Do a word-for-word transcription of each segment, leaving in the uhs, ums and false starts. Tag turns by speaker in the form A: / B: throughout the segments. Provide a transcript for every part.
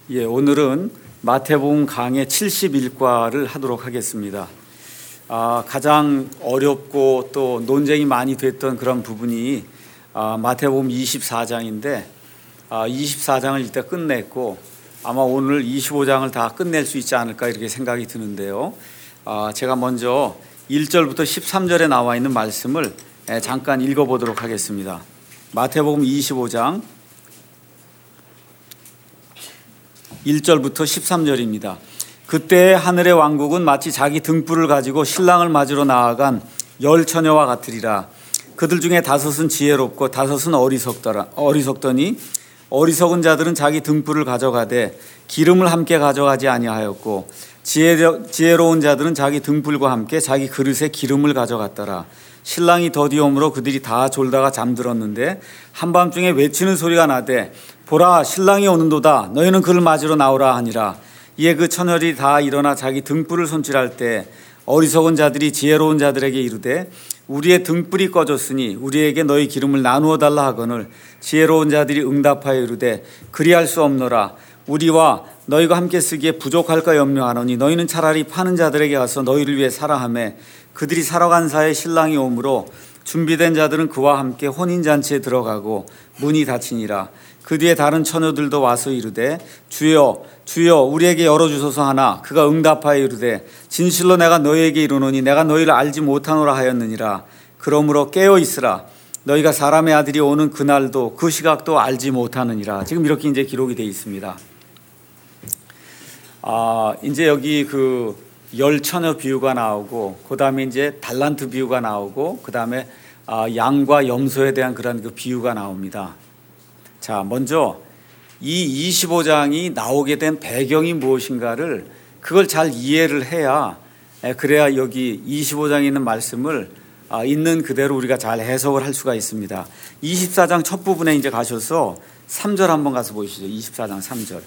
A: 예, 오늘은 마태복음 강의 칠십일 과를 하도록 하겠습니다. 아, 가장 어렵고 또 논쟁이 많이 됐던 그런 부분이 아, 마태복음 이십사 장인데 아, 이십사 장을 일단 끝냈고 아마 오늘 이십오 장을 다 끝낼 수 있지 않을까 이렇게 생각이 드는데요. 아, 제가 먼저 일 절부터 십삼 절에 나와 있는 말씀을 잠깐 읽어보도록 하겠습니다. 마태복음 이십오 장 일 절부터 십삼 절입니다. 그때 하늘의 왕국은 마치 자기 등불을 가지고 신랑을 맞으러 나아간 열 처녀와 같으리라. 그들 중에 다섯은 지혜롭고 다섯은 어리석더라. 어리석더니 어리석은 자들은 자기 등불을 가져가되 기름을 함께 가져가지 아니하였고 지혜로, 지혜로운 자들은 자기 등불과 함께 자기 그릇에 기름을 가져갔더라. 신랑이 더디 오므로 그들이 다 졸다가 잠들었는데 한밤중에 외치는 소리가 나되 보라 신랑이 오는도다 너희는 그를 맞으러 나오라 하니라. 이에 그 처녀들이 다 일어나 자기 등불을 손질할 때 어리석은 자들이 지혜로운 자들에게 이르되 우리의 등불이 꺼졌으니 우리에게 너희 기름을 나누어 달라 하거늘 지혜로운 자들이 응답하여 이르되 그리할 수 없노라. 우리와 너희가 함께 쓰기에 부족할까 염려하노니 너희는 차라리 파는 자들에게 가서 너희를 위해 사라 하며 그들이 사러 간 사이에 신랑이 오므로 준비된 자들은 그와 함께 혼인잔치에 들어가고 문이 닫히니라. 그 뒤에 다른 처녀들도 와서 이르되 주여 주여 우리에게 열어주소서 하나 그가 응답하여 이르되 진실로 내가 너희에게 이르노니 내가 너희를 알지 못하노라 하였느니라. 그러므로 깨어 있으라. 너희가 사람의 아들이 오는 그날도 그 시각도 알지 못하느니라. 지금 이렇게 이제 기록이 되어 있습니다. 아, 이제 여기 그 열 처녀 비유가 나오고, 그 다음에 이제 달란트 비유가 나오고, 그 다음에 아, 양과 염소에 대한 그런 그 비유가 나옵니다. 자, 먼저 이 이십오 장이 나오게 된 배경이 무엇인가를 그걸 잘 이해를 해야, 그래야 여기 이십오 장에 있는 말씀을 아, 있는 그대로 우리가 잘 해석을 할 수가 있습니다. 이십사 장 첫 부분에 이제 가셔서 삼 절 한번 가서 보시죠. 이십사 장 삼 절.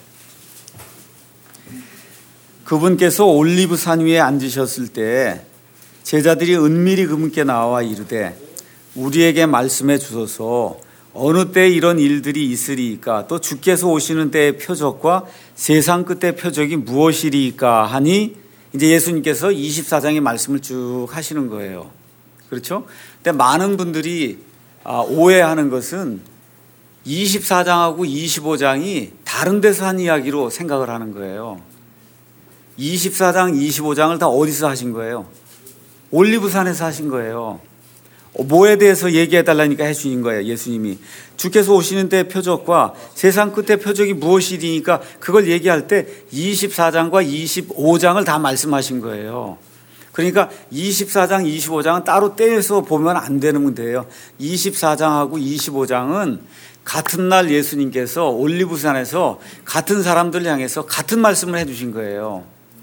A: 그분께서 올리브산 위에 앉으셨을 때 제자들이 은밀히 그분께 나와 이르되 우리에게 말씀해 주소서 어느 때 이런 일들이 있으리이까 또 주께서 오시는 때의 표적과 세상 끝의 표적이 무엇이리이까 하니 이제 예수님께서 이십사 장의 말씀을 쭉 하시는 거예요. 그렇죠? 근데 많은 분들이 오해하는 것은 이십사 장하고 이십오 장이 다른 데서 한 이야기로 생각을 하는 거예요. 이십사 장, 이십오 장을 다 어디서 하신 거예요? 올리브산에서 하신 거예요. 뭐에 대해서 얘기해 달라니까 해주신 거예요. 예수님이 주께서 오시는 때 표적과 세상 끝의 표적이 무엇이니까 그걸 얘기할 때 이십사 장과 이십오 장을 다 말씀하신 거예요. 그러니까 이십사 장, 이십오 장은 따로 떼서 보면 안 되는 문제예요. 이십사 장하고 이십오 장은 같은 날 예수님께서 올리브산에서 같은 사람들 향해서 같은 말씀을 해주신 거예요.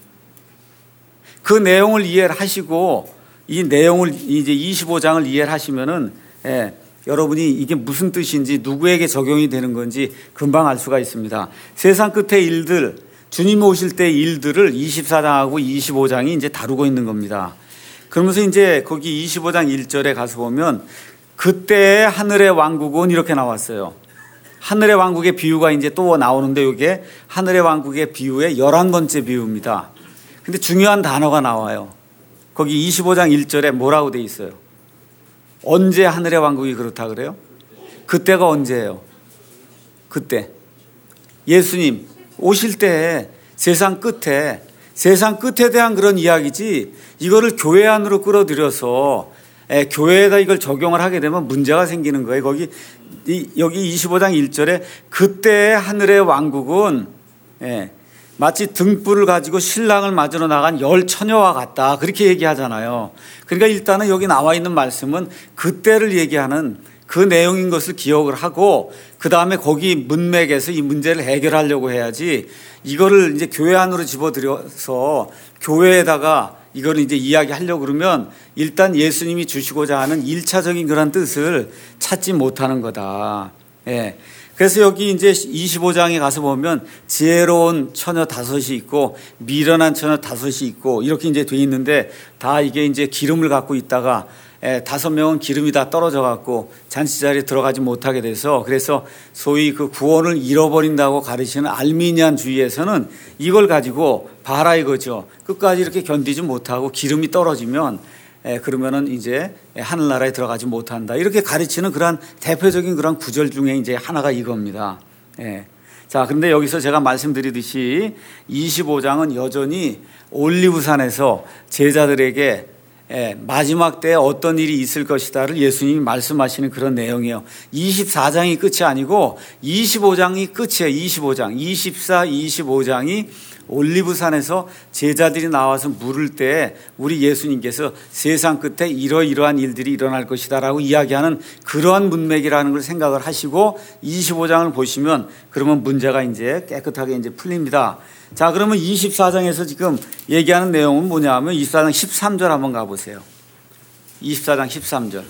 A: 그 내용을 이해를 하시고 이 내용을 이제 이십오 장을 이해를 하시면은 예, 여러분이 이게 무슨 뜻인지 누구에게 적용이 되는 건지 금방 알 수가 있습니다. 세상 끝의 일들, 주님 오실 때의 일들을 이십사 장하고 이십오 장이 이제 다루고 있는 겁니다. 그러면서 이제 거기 이십오 장 일 절에 가서 보면 그때 하늘의 왕국은 이렇게 나왔어요. 하늘의 왕국의 비유가 이제 또 나오는데 이게 하늘의 왕국의 비유의 열한 번째 비유입니다. 근데 중요한 단어가 나와요. 거기 이십오 장 일 절에 뭐라고 돼 있어요? 언제 하늘의 왕국이 그렇다 그래요? 그때가 언제예요? 그때. 예수님 오실 때 세상 끝에, 세상 끝에 대한 그런 이야기지 이거를 교회 안으로 끌어들여서 에, 교회에다 이걸 적용을 하게 되면 문제가 생기는 거예요. 거기 이, 여기 이십오 장 일 절에 그때 하늘의 왕국은 예, 마치 등불을 가지고 신랑을 맞으러 나간 열 처녀와 같다. 그렇게 얘기하잖아요. 그러니까 일단은 여기 나와 있는 말씀은 그때를 얘기하는 그 내용인 것을 기억을 하고 그 다음에 거기 문맥에서 이 문제를 해결하려고 해야지 이거를 이제 교회 안으로 집어들여서 교회에다가 이걸 이제 이야기하려고 그러면 일단 예수님이 주시고자 하는 일차적인 그런 뜻을 찾지 못하는 거다. 예. 그래서 여기 이제 이십오 장에 가서 보면 지혜로운 처녀 다섯이 있고 미련한 처녀 다섯이 있고 이렇게 이제 돼 있는데 다 이게 이제 기름을 갖고 있다가 다섯 명은 기름이 다 떨어져 갖고 잔치 자리에 들어가지 못하게 돼서, 그래서 소위 그 구원을 잃어버린다고 가르치는 알미니안주의에서는 이걸 가지고 봐라 이거죠. 끝까지 이렇게 견디지 못하고 기름이 떨어지면 에, 그러면은 이제 하늘나라에 들어가지 못한다, 이렇게 가르치는 그런 대표적인 그런 구절 중에 이제 하나가 이겁니다. 예. 자, 그런데 여기서 제가 말씀드리듯이 이십오 장은 여전히 올리브산에서 제자들에게 예, 마지막 때에 어떤 일이 있을 것이다를 예수님이 말씀하시는 그런 내용이에요. 이십사 장이 끝이 아니고 이십오 장이 끝이에요. 이십오 장, 이십사, 이십오 장이 올리브산에서 제자들이 나와서 물을 때 우리 예수님께서 세상 끝에 이러이러한 일들이 일어날 것이다 라고 이야기하는 그러한 문맥이라는 걸 생각을 하시고 이십오 장을 보시면 그러면 문제가 이제 깨끗하게 이제 풀립니다. 자, 그러면 이십사 장에서 지금 얘기하는 내용은 뭐냐 하면 이십사 장 십삼 절 한번 가보세요. 이십사 장 십삼 절.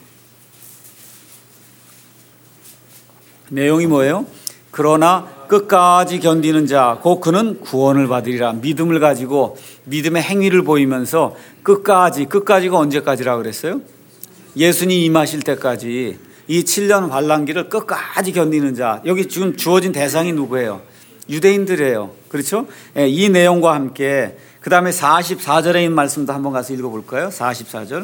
A: 내용이 뭐예요? 그러나 끝까지 견디는 자, 곧 그는 구원을 받으리라. 믿음을 가지고 믿음의 행위를 보이면서 끝까지, 끝까지가 언제까지라고 그랬어요? 예수님 임하실 때까지 이 칠 년 환란기를 끝까지 견디는 자. 여기 지금 주어진 대상이 누구예요? 유대인들이에요. 그렇죠? 예, 이 내용과 함께 그 다음에 사십사 절에 있는 말씀도 한번 가서 읽어볼까요? 사십사 절.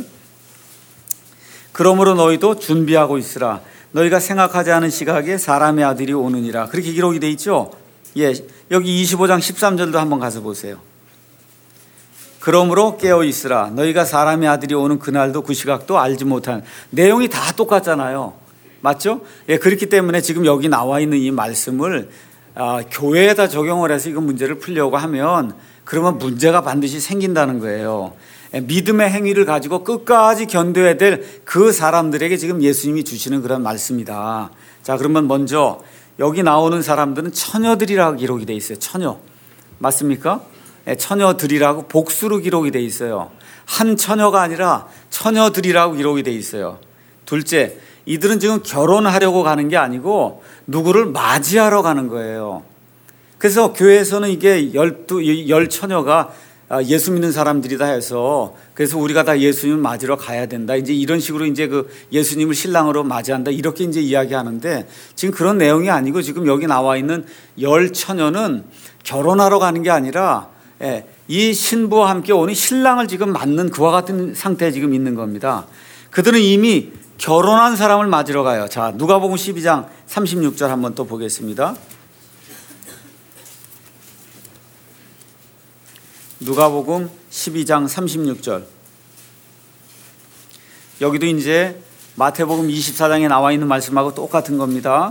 A: 그러므로 너희도 준비하고 있으라. 너희가 생각하지 않은 시각에 사람의 아들이 오느니라. 그렇게 기록이 돼 있죠? 예, 여기 이십오 장 십삼 절도 한번 가서 보세요. 그러므로 깨어 있으라. 너희가 사람의 아들이 오는 그날도 그 시각도 알지 못한. 내용이 다 똑같잖아요. 맞죠? 예, 그렇기 때문에 지금 여기 나와 있는 이 말씀을 아, 교회에다 적용을 해서 이거 문제를 풀려고 하면 그러면 문제가 반드시 생긴다는 거예요. 믿음의 행위를 가지고 끝까지 견뎌야 될 그 사람들에게 지금 예수님이 주시는 그런 말씀이다. 자, 그러면 먼저 여기 나오는 사람들은 처녀들이라고 기록이 돼 있어요. 처녀. 맞습니까? 처녀들이라고 복수로 기록이 돼 있어요. 한 처녀가 아니라 처녀들이라고 기록이 돼 있어요. 둘째, 이들은 지금 결혼하려고 가는 게 아니고 누구를 맞이하러 가는 거예요. 그래서 교회에서는 이게 열두, 열 처녀가 예수 믿는 사람들이다 해서 그래서 우리가 다 예수님을 맞으러 가야 된다. 이제 이런 식으로 이제 그 예수님을 신랑으로 맞이한다. 이렇게 이제 이야기하는데 지금 그런 내용이 아니고 지금 여기 나와 있는 열 처녀는 결혼하러 가는 게 아니라 이 신부와 함께 오는 신랑을 지금 맞는 그와 같은 상태에 지금 있는 겁니다. 그들은 이미 결혼한 사람을 맞으러 가요. 자, 누가복음 십이 장 삼십육 절 한번 또 보겠습니다. 누가복음 십이 장 삼십육 절. 여기도 이제 마태복음 이십사 장에 나와 있는 말씀하고 똑같은 겁니다.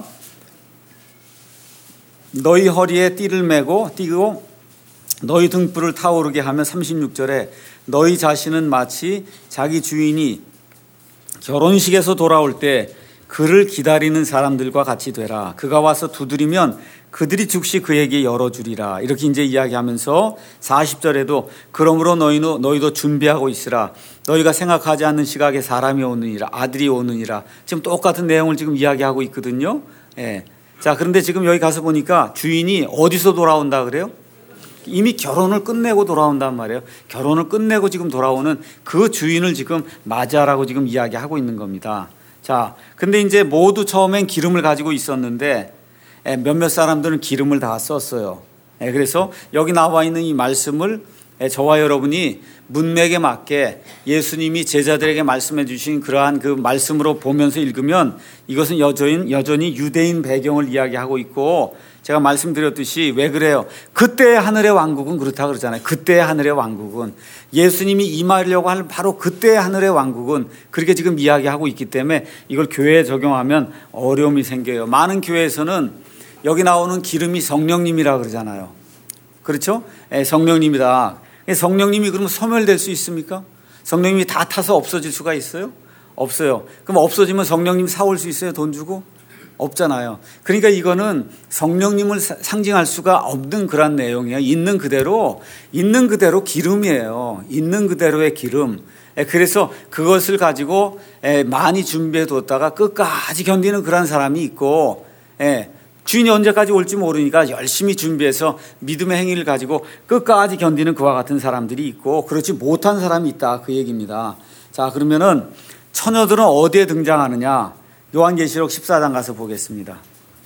A: 너희 허리에 띠를 메고 띠고 너희 등불을 타오르게 하면 삼십육 절에 너희 자신은 마치 자기 주인이 결혼식에서 돌아올 때 그를 기다리는 사람들과 같이 되라. 그가 와서 두드리면 그들이 즉시 그에게 열어주리라. 이렇게 이제 이야기하면서 사십 절에도 그러므로 너희는 너희도 준비하고 있으라. 너희가 생각하지 않는 시각에 사람이 오느니라. 아들이 오느니라. 지금 똑같은 내용을 지금 이야기하고 있거든요. 예. 자, 그런데 지금 여기 가서 보니까 주인이 어디서 돌아온다 그래요? 이미 결혼을 끝내고 돌아온단 말이에요. 결혼을 끝내고 지금 돌아오는 그 주인을 지금 맞이하라고 지금 이야기하고 있는 겁니다. 자, 근데 이제 모두 처음엔 기름을 가지고 있었는데 몇몇 사람들은 기름을 다 썼어요. 그래서 여기 나와 있는 이 말씀을 저와 여러분이 문맥에 맞게 예수님이 제자들에게 말씀해 주신 그러한 그 말씀으로 보면서 읽으면 이것은 여전히, 여전히 유대인 배경을 이야기하고 있고 제가 말씀드렸듯이 왜 그래요? 그때의 하늘의 왕국은 그렇다 그러잖아요. 그때의 하늘의 왕국은 예수님이 임하려고 하는 바로 그때의 하늘의 왕국은 그렇게 지금 이야기하고 있기 때문에 이걸 교회에 적용하면 어려움이 생겨요. 많은 교회에서는 여기 나오는 기름이 성령님이라 그러잖아요. 그렇죠? 예, 성령님이다. 성령님이 그러면 소멸될 수 있습니까? 성령님이 다 타서 없어질 수가 있어요? 없어요. 그럼 없어지면 성령님 사올 수 있어요? 돈 주고? 없잖아요. 그러니까 이거는 성령님을 상징할 수가 없는 그런 내용이에요. 있는 그대로, 있는 그대로 기름이에요. 있는 그대로의 기름. 그래서 그것을 가지고 많이 준비해 뒀다가 끝까지 견디는 그런 사람이 있고, 주인이 언제까지 올지 모르니까 열심히 준비해서 믿음의 행위를 가지고 끝까지 견디는 그와 같은 사람들이 있고, 그렇지 못한 사람이 있다. 그 얘기입니다. 자, 그러면은 처녀들은 어디에 등장하느냐? 요한계시록 십사 장 가서 보겠습니다.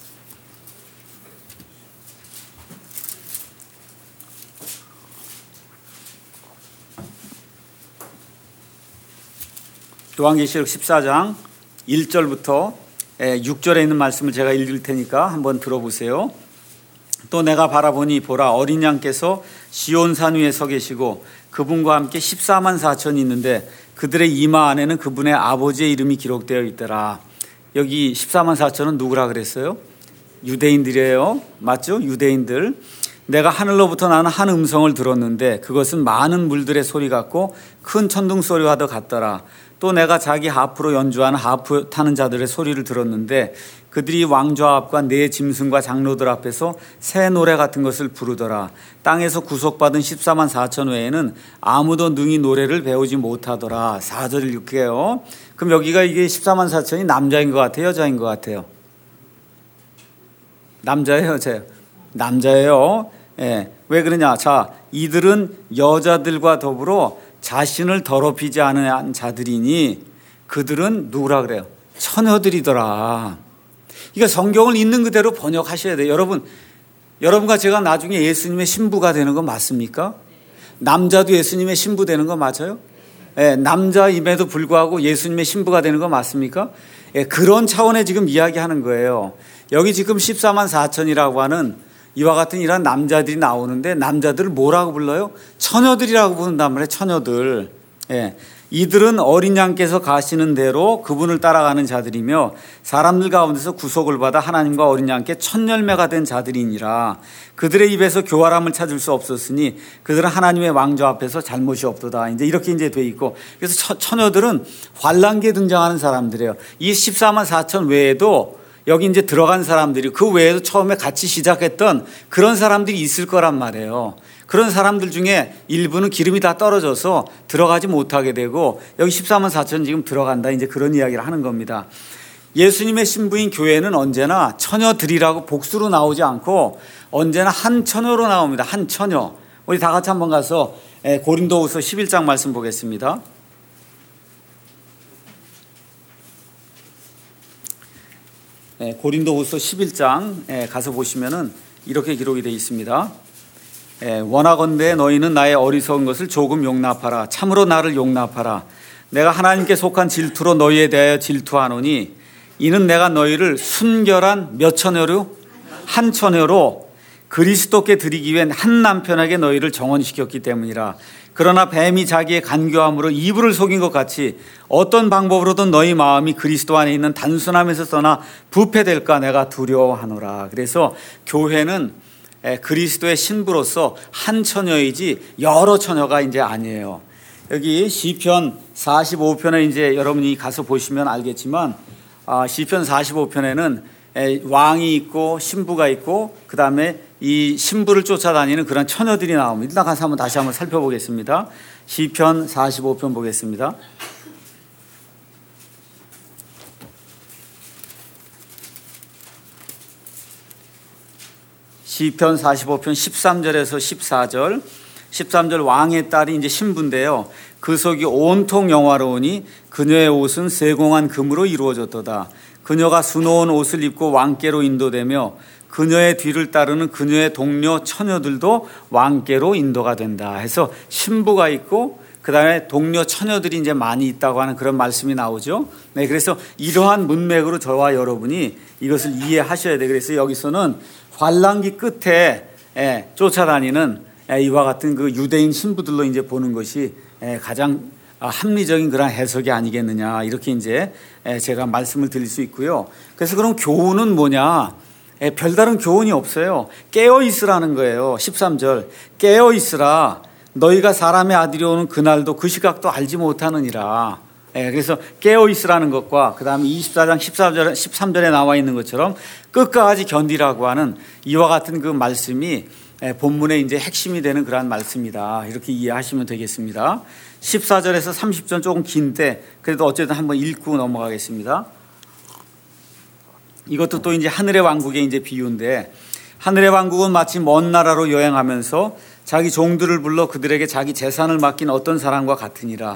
A: 요한계시록 십사 장 일 절부터 육 절에 있는 말씀을 제가 읽을 테니까 한번 들어보세요. 또 내가 바라보니 보라, 어린 양께서 시온산 위에 서 계시고 그분과 함께 십사만 사천이 있는데 그들의 이마 안에는 그분의 아버지의 이름이 기록되어 있더라. 여기 십사만 사천은 누구라 그랬어요? 유대인들이에요. 맞죠? 유대인들. 내가 하늘로부터 나는 한 음성을 들었는데 그것은 많은 물들의 소리 같고 큰 천둥 소리와도 같더라. 또 내가 자기 하프로 연주하는 하프 타는 자들의 소리를 들었는데 그들이 왕좌 앞과 네 짐승과 장로들 앞에서 새 노래 같은 것을 부르더라. 땅에서 구속받은 십사만 사천 외에는 아무도 능히 노래를 배우지 못하더라. 사 절을 읽게요. 그럼 여기가 이게 십사만 사천이 남자인 것 같아요? 여자인 것 같아요? 남자예요? 여자예요? 남자예요. 예. 왜 그러냐? 자, 이들은 여자들과 더불어 자신을 더럽히지 않은 자들이니 그들은 누구라 그래요? 처녀들이더라. 그러니까 성경을 있는 그대로 번역하셔야 돼요. 여러분, 여러분과 제가 나중에 예수님의 신부가 되는 거 맞습니까? 남자도 예수님의 신부 되는 거 맞아요? 예, 남자임에도 불구하고 예수님의 신부가 되는 거 맞습니까? 예, 그런 차원에 지금 이야기하는 거예요. 여기 지금 십사만 사천이라고 하는 이와 같은 이런 남자들이 나오는데 남자들을 뭐라고 불러요? 처녀들이라고 부른단 말이에요. 처녀들. 예. 이들은 어린 양께서 가시는 대로 그분을 따라가는 자들이며 사람들 가운데서 구속을 받아 하나님과 어린 양께 첫 열매가 된 자들이니라. 그들의 입에서 교활함을 찾을 수 없었으니 그들은 하나님의 왕좌 앞에서 잘못이 없도다. 이제 이렇게 이제 돼 있고, 그래서 처, 처녀들은 환란기에 등장하는 사람들이에요. 이 십사만 사천 외에도 여기 이제 들어간 사람들이 그 외에도 처음에 같이 시작했던 그런 사람들이 있을 거란 말이에요. 그런 사람들 중에 일부는 기름이 다 떨어져서 들어가지 못하게 되고 여기 십사만 사천 지금 들어간다. 이제 그런 이야기를 하는 겁니다. 예수님의 신부인 교회는 언제나 처녀들이라고 복수로 나오지 않고 언제나 한 처녀로 나옵니다. 한 처녀. 우리 다 같이 한번 가서 고린도후서 십일 장 말씀 보겠습니다. 고린도후서 십일 장 가서 보시면은 이렇게 기록이 되어 있습니다. 원하건대 너희는 나의 어리석은 것을 조금 용납하라. 참으로 나를 용납하라. 내가 하나님께 속한 질투로 너희에 대하여 질투하노니 이는 내가 너희를 순결한 몇 처녀로? 한 처녀로 그리스도께 드리기 위한 한 남편에게 너희를 정언시켰기 때문이라. 그러나 뱀이 자기의 간교함으로 이불을 속인 것 같이 어떤 방법으로든 너희 마음이 그리스도 안에 있는 단순함에서 떠나 부패될까 내가 두려워하노라. 그래서 교회는 그리스도의 신부로서 한 처녀이지 여러 처녀가 이제 아니에요. 여기 시편 사십오 편에 이제 여러분이 가서 보시면 알겠지만 시편 사십오 편에는 왕이 있고 신부가 있고 그 다음에 이 신부를 쫓아다니는 그런 처녀들이 나옵니다. 일단 가서 한번 다시 한번 살펴보겠습니다. 시편 사십오 편 보겠습니다. 시편 사십오 편 십삼 절에서 십사 절. 십삼 절 왕의 딸이 이제 신부인데요. 그 속이 온통 영화로우니 그녀의 옷은 세공한 금으로 이루어졌도다. 그녀가 수놓은 옷을 입고 왕께로 인도되며 그녀의 뒤를 따르는 그녀의 동료 처녀들도 왕께로 인도가 된다. 해서 신부가 있고 그 다음에 동료 처녀들이 이제 많이 있다고 하는 그런 말씀이 나오죠. 네, 그래서 이러한 문맥으로 저와 여러분이 이것을 이해하셔야 돼요. 그래서 여기서는 환란기 끝에 예, 쫓아다니는 예, 이와 같은 그 유대인 신부들로 이제 보는 것이 예, 가장 합리적인 그런 해석이 아니겠느냐 이렇게 이제 예, 제가 말씀을 드릴 수 있고요. 그래서 그럼 교훈은 뭐냐? 예, 별다른 교훈이 없어요. 깨어 있으라는 거예요. 십삼 절 깨어 있으라. 너희가 사람의 아들이 오는 그날도 그 시각도 알지 못하느니라. 예, 그래서 깨어 있으라는 것과 그 다음에 이십사 장 십사 절, 십삼 절에 나와 있는 것처럼 끝까지 견디라고 하는 이와 같은 그 말씀이 예, 본문의 이제 핵심이 되는 그러한 말씀이다. 이렇게 이해하시면 되겠습니다. 십사 절에서 삼십 절 조금 긴데 그래도 어쨌든 한번 읽고 넘어가겠습니다. 이것도 또 이제 하늘의 왕국의 이제 비유인데 하늘의 왕국은 마치 먼 나라로 여행하면서 자기 종들을 불러 그들에게 자기 재산을 맡긴 어떤 사람과 같으니라.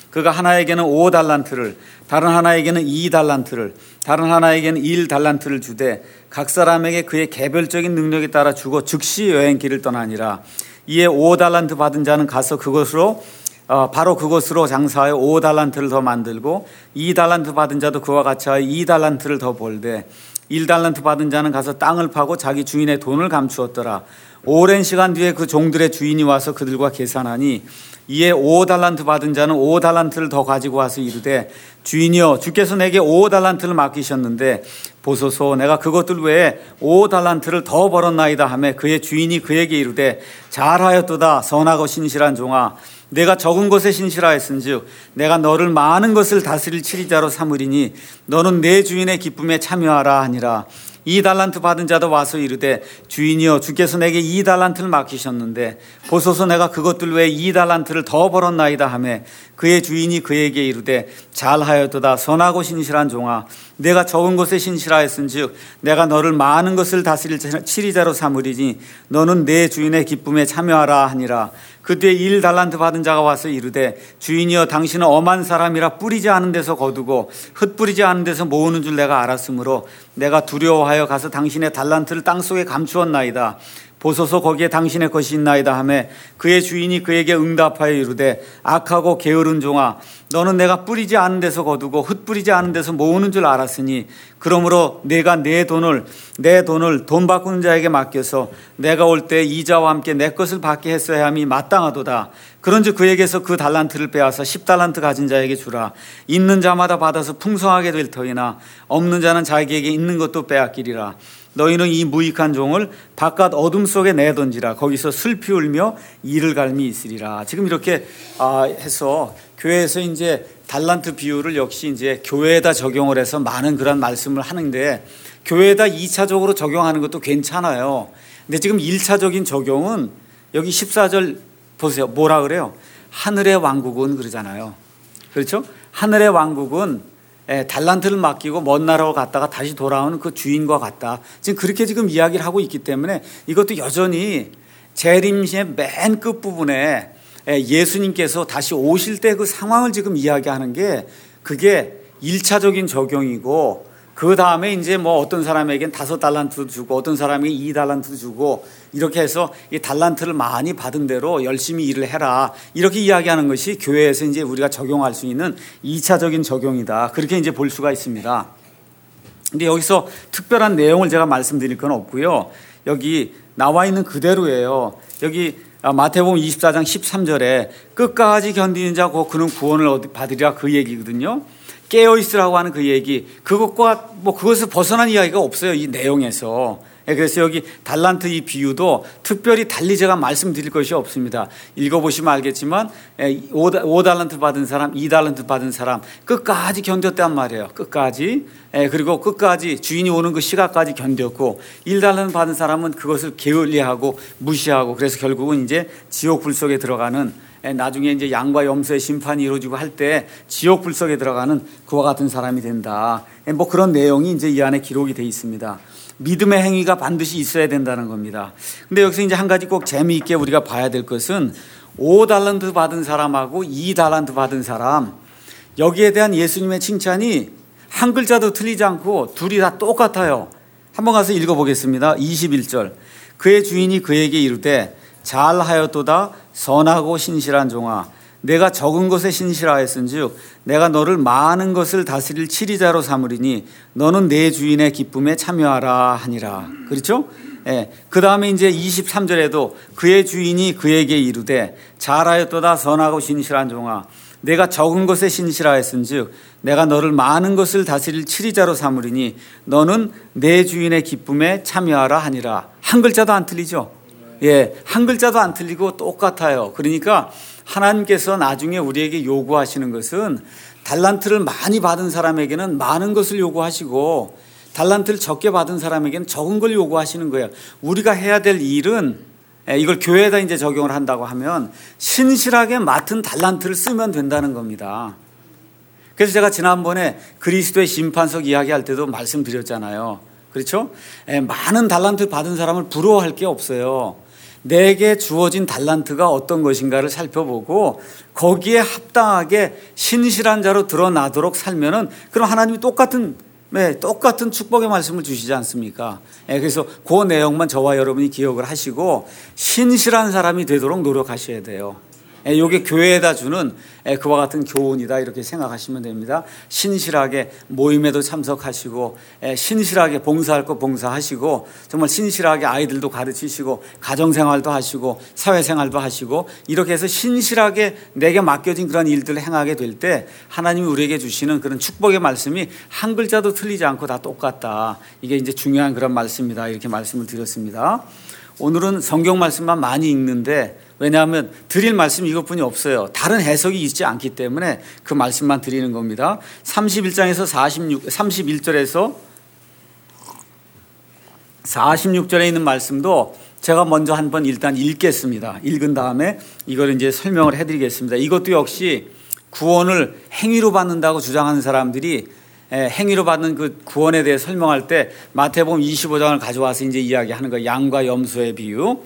A: 그가 하나에게는 오 달란트를, 다른 하나에게는 이 달란트를, 다른 하나에게는 일 달란트를 주되 각 사람에게 그의 개별적인 능력에 따라 주고 즉시 여행길을 떠나니라. 이에 오 달란트 받은 자는 가서 그것으로 어, 바로 그것으로 장사하여 오 달란트를 더 만들고, 이 달란트 받은 자도 그와 같이 하여 이 달란트를 더 벌되, 일 달란트 받은 자는 가서 땅을 파고 자기 주인의 돈을 감추었더라. 오랜 시간 뒤에 그 종들의 주인이 와서 그들과 계산하니, 이에 오 달란트 받은 자는 오 달란트를 더 가지고 와서 이르되, 주인이여, 주께서 내게 오 달란트를 맡기셨는데 보소서, 내가 그것들 외에 오 달란트를 더 벌었나이다 하매, 그의 주인이 그에게 이르되, 잘하였도다 선하고 신실한 종아, 내가 적은 것에 신실하였은즉 내가 너를 많은 것을 다스릴 치리자로 삼으리니 너는 내 주인의 기쁨에 참여하라 하니라. 이 달란트 받은 자도 와서 이르되, 주인이여, 주께서 내게 이 달란트를 맡기셨는데 보소서, 내가 그것들 외에 이 달란트를 더 벌었나이다 하매, 그의 주인이 그에게 이르되, 잘하였도다 선하고 신실한 종아, 내가 적은 것에 신실하였은즉 내가 너를 많은 것을 다스릴 치리자로 삼으리니 너는 내 주인의 기쁨에 참여하라 하니라. 그때 일 달란트 받은 자가 와서 이르되, 주인이여, 당신은 엄한 사람이라 뿌리지 않은 데서 거두고 흩뿌리지 않은 데서 모으는 줄 내가 알았으므로 내가 두려워하여 가서 당신의 달란트를 땅속에 감추었나이다. 보소서, 거기에 당신의 것이 있나이다 하매, 그의 주인이 그에게 응답하여 이르되, 악하고 게으른 종아, 너는 내가 뿌리지 않은 데서 거두고 흩뿌리지 않은 데서 모으는 줄 알았으니 그러므로 내가 내 돈을 내 돈을 돈 바꾸는 자에게 맡겨서 내가 올 때 이자와 함께 내 것을 받게 했어야 함이 마땅하도다. 그런즉 그에게서 그 달란트를 빼앗아 십 달란트 가진 자에게 주라. 있는 자마다 받아서 풍성하게 될 터이나 없는 자는 자기에게 있는 것도 빼앗기리라. 너희는 이 무익한 종을 바깥 어둠 속에 내던지라. 거기서 슬피 울며 이를 갈미 있으리라. 지금 이렇게 해서 교회에서 이제 달란트 비유를 역시 이제 교회에다 적용을 해서 많은 그런 말씀을 하는데, 교회에다 이 차적으로 적용하는 것도 괜찮아요. 근데 지금 일 차적인 적용은 여기 십사 절 보세요. 뭐라 그래요? 하늘의 왕국은 그러잖아요. 그렇죠? 하늘의 왕국은 예, 달란트를 맡기고 먼 나라로 갔다가 다시 돌아오는 그 주인과 같다. 지금 그렇게 지금 이야기를 하고 있기 때문에 이것도 여전히 재림신의 맨 끝부분에 예수님께서 다시 오실 때 그 상황을 지금 이야기하는 게, 그게 일 차적인 적용이고, 그 다음에 이제 뭐 어떤 사람에겐 다섯 달란트 주고 어떤 사람에게 이 달란트 주고 이렇게 해서 이 달란트를 많이 받은 대로 열심히 일을 해라, 이렇게 이야기하는 것이 교회에서 이제 우리가 적용할 수 있는 이 차적인 적용이다. 그렇게 이제 볼 수가 있습니다. 근데 여기서 특별한 내용을 제가 말씀드릴 건 없고요. 여기 나와 있는 그대로예요. 여기 마태복음 이십사 장 십삼 절에 끝까지 견디는 자 곧 그는 구원을 받으리라, 그 얘기거든요. 깨어있으라고 하는 그 얘기, 그것과 뭐 그것을 벗어난 이야기가 없어요, 이 내용에서. 그래서 여기 달란트 이 비유도 특별히 달리 제가 말씀드릴 것이 없습니다. 읽어보시면 알겠지만 오 달란트 받은 사람, 이 달란트 받은 사람 끝까지 견뎠단 말이에요. 끝까지. 그리고 끝까지 주인이 오는 그 시각까지 견뎠고, 일 달란트 받은 사람은 그것을 게을리하고 무시하고, 그래서 결국은 이제 지옥 불 속에 들어가는, 나중에 이제 양과 염소의 심판이 이루어지고 할 때 지옥 불 속에 들어가는 그와 같은 사람이 된다. 뭐 그런 내용이 이제 이 안에 기록이 되어 있습니다. 믿음의 행위가 반드시 있어야 된다는 겁니다. 근데 여기서 이제 한 가지 꼭 재미있게 우리가 봐야 될 것은, 오 달란트 받은 사람하고 이 달란트 받은 사람, 여기에 대한 예수님의 칭찬이 한 글자도 틀리지 않고 둘이 다 똑같아요. 한번 가서 읽어보겠습니다. 이십일 절. 그의 주인이 그에게 이르되, 잘하였도다 선하고 신실한 종아, 내가 적은 것에 신실하였은즉 내가 너를 많은 것을 다스릴 치리자로 삼으리니 너는 내 주인의 기쁨에 참여하라 하니라. 그렇죠? 예. 그 다음에 이제 이십삼 절에도 그의 주인이 그에게 이르되, 잘하였도다 선하고 신실한 종아, 내가 적은 것에 신실하였은즉 내가 너를 많은 것을 다스릴 치리자로 삼으리니 너는 내 주인의 기쁨에 참여하라 하니라. 한 글자도 안 틀리죠? 예, 한 글자도 안 틀리고 똑같아요. 그러니까 하나님께서 나중에 우리에게 요구하시는 것은, 달란트를 많이 받은 사람에게는 많은 것을 요구하시고 달란트를 적게 받은 사람에게는 적은 걸 요구하시는 거예요. 우리가 해야 될 일은, 이걸 교회에다 이제 적용을 한다고 하면 신실하게 맡은 달란트를 쓰면 된다는 겁니다. 그래서 제가 지난번에 그리스도의 심판석 이야기할 때도 말씀드렸잖아요. 그렇죠? 많은 달란트 받은 사람을 부러워할 게 없어요. 내게 주어진 달란트가 어떤 것인가를 살펴보고 거기에 합당하게 신실한 자로 드러나도록 살면은 그럼 하나님이 똑같은 네, 똑같은 축복의 말씀을 주시지 않습니까? 네, 그래서 그 내용만 저와 여러분이 기억을 하시고 신실한 사람이 되도록 노력하셔야 돼요. 이게 교회에다 주는 그와 같은 교훈이다 이렇게 생각하시면 됩니다. 신실하게 모임에도 참석하시고 신실하게 봉사할 거 봉사하시고 정말 신실하게 아이들도 가르치시고 가정생활도 하시고 사회생활도 하시고 이렇게 해서 신실하게 내게 맡겨진 그런 일들을 행하게 될 때 하나님이 우리에게 주시는 그런 축복의 말씀이 한 글자도 틀리지 않고 다 똑같다. 이게 이제 중요한 그런 말씀이다 이렇게 말씀을 드렸습니다. 오늘은 성경 말씀만 많이 읽는데 왜냐하면 드릴 말씀이 이것뿐이 없어요. 다른 해석이 있지 않기 때문에 그 말씀만 드리는 겁니다. 삼십일 장에서 사십육, 삼십일 절에서 사십육 절에 있는 말씀도 제가 먼저 한번 일단 읽겠습니다. 읽은 다음에 이걸 이제 설명을 해드리겠습니다. 이것도 역시 구원을 행위로 받는다고 주장하는 사람들이 행위로 받는 그 구원에 대해 설명할 때 마태복음 이십오 장을 가져와서 이제 이야기하는 거예요. 양과 염소의 비유.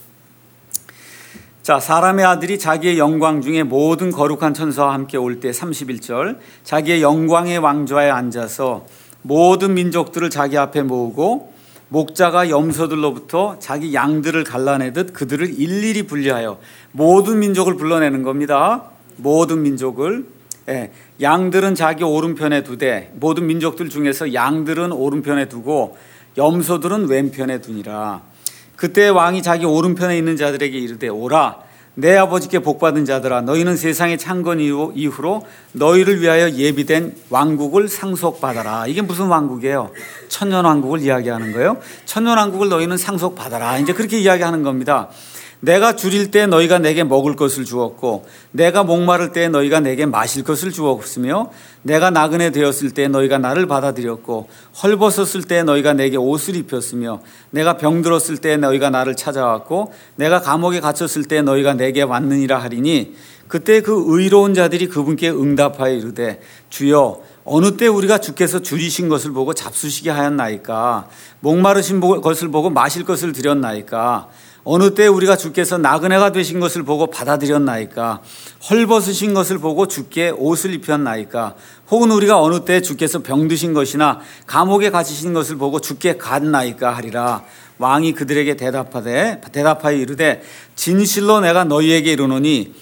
A: 자, 사람의 아들이 자기의 영광 중에 모든 거룩한 천사와 함께 올 때 삼십일 절 자기의 영광의 왕좌에 앉아서 모든 민족들을 자기 앞에 모으고 목자가 염소들로부터 자기 양들을 갈라내듯 그들을 일일이 분리하여 모든 민족을 불러내는 겁니다. 모든 민족을. 예, 양들은 자기 오른편에 두되 모든 민족들 중에서 양들은 오른편에 두고 염소들은 왼편에 두니라. 그때 왕이 자기 오른편에 있는 자들에게 이르되 오라 내 아버지께 복받은 자들아 너희는 세상의 창건 이후로 너희를 위하여 예비된 왕국을 상속받아라. 이게 무슨 왕국이에요? 천년왕국을 이야기하는 거예요. 천년왕국을 너희는 상속받아라. 이제 그렇게 이야기하는 겁니다. 내가 줄일 때 너희가 내게 먹을 것을 주었고 내가 목마를 때 너희가 내게 마실 것을 주었으며 내가 나그네 되었을 때 너희가 나를 받아들였고 헐벗었을 때 너희가 내게 옷을 입혔으며 내가 병들었을 때 너희가 나를 찾아왔고 내가 감옥에 갇혔을 때 너희가 내게 왔느니라 하리니 그때 그 의로운 자들이 그분께 응답하여 이르되 주여 어느 때 우리가 주께서 줄이신 것을 보고 잡수시게 하였나이까 목마르신 것을 보고 마실 것을 드렸나이까 어느 때 우리가 주께서 나그네가 되신 것을 보고 받아들였나이까 헐벗으신 것을 보고 주께 옷을 입혔나이까 혹은 우리가 어느 때 주께서 병드신 것이나 감옥에 갇히신 것을 보고 주께 갔나이까 하리라. 왕이 그들에게 대답하되 대답하여 이르되 진실로 내가 너희에게 이르노니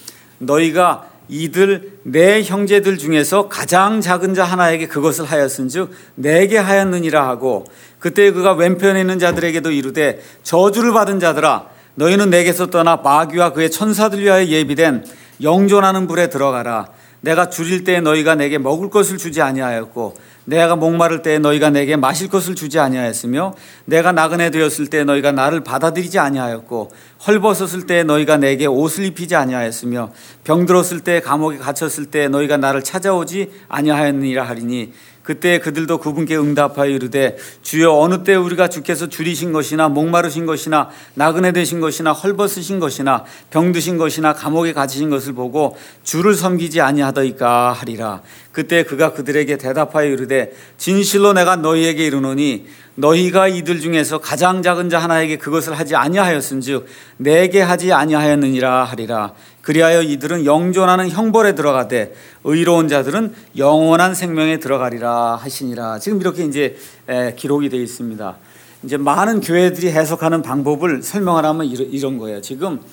A: 너희가 이들 내 형제들 중에서 가장 작은 자 하나에게 그것을 하였은즉 내게 하였느니라 하고 그때 그가 왼편에 있는 자들에게도 이르되 저주를 받은 자들아 너희는 내게서 떠나 마귀와 그의 천사들 위하여 예비된 영존하는 불에 들어가라. 내가 줄일 때 너희가 내게 먹을 것을 주지 아니하였고 내가 목마를 때 너희가 내게 마실 것을 주지 아니하였으며 내가 나그네 되었을 때 너희가 나를 받아들이지 아니하였고 헐벗었을 때 너희가 내게 옷을 입히지 아니하였으며 병들었을 때 감옥에 갇혔을 때 너희가 나를 찾아오지 아니하였느니라 하리니 그때 그들도 그분께 응답하여 이르되 주여 어느 때 우리가 주께서 줄이신 것이나 목마르신 것이나 나그네 되신 것이나 헐벗으신 것이나 병드신 것이나 감옥에 갇히신 것을 보고 주를 섬기지 아니하더이까 하리라. 그때 그가 그들에게 대답하여 이르되 진실로 내가 너희에게 이르노니 너희가 이들 중에서 가장 작은 자 하나에게 그것을 하지 아니하였은즉 내게 하지 아니하였느니라 하리라. 그리하여 이들은 영존하는 형벌에 들어가되 의로운 자들은 영원한 생명에 들어가리라 하시니라. 지금 이렇게 이제 기록이 되어 있습니다. 이제 많은 교회들이 해석하는 방법을 설명하라면 이런 거예요. 지금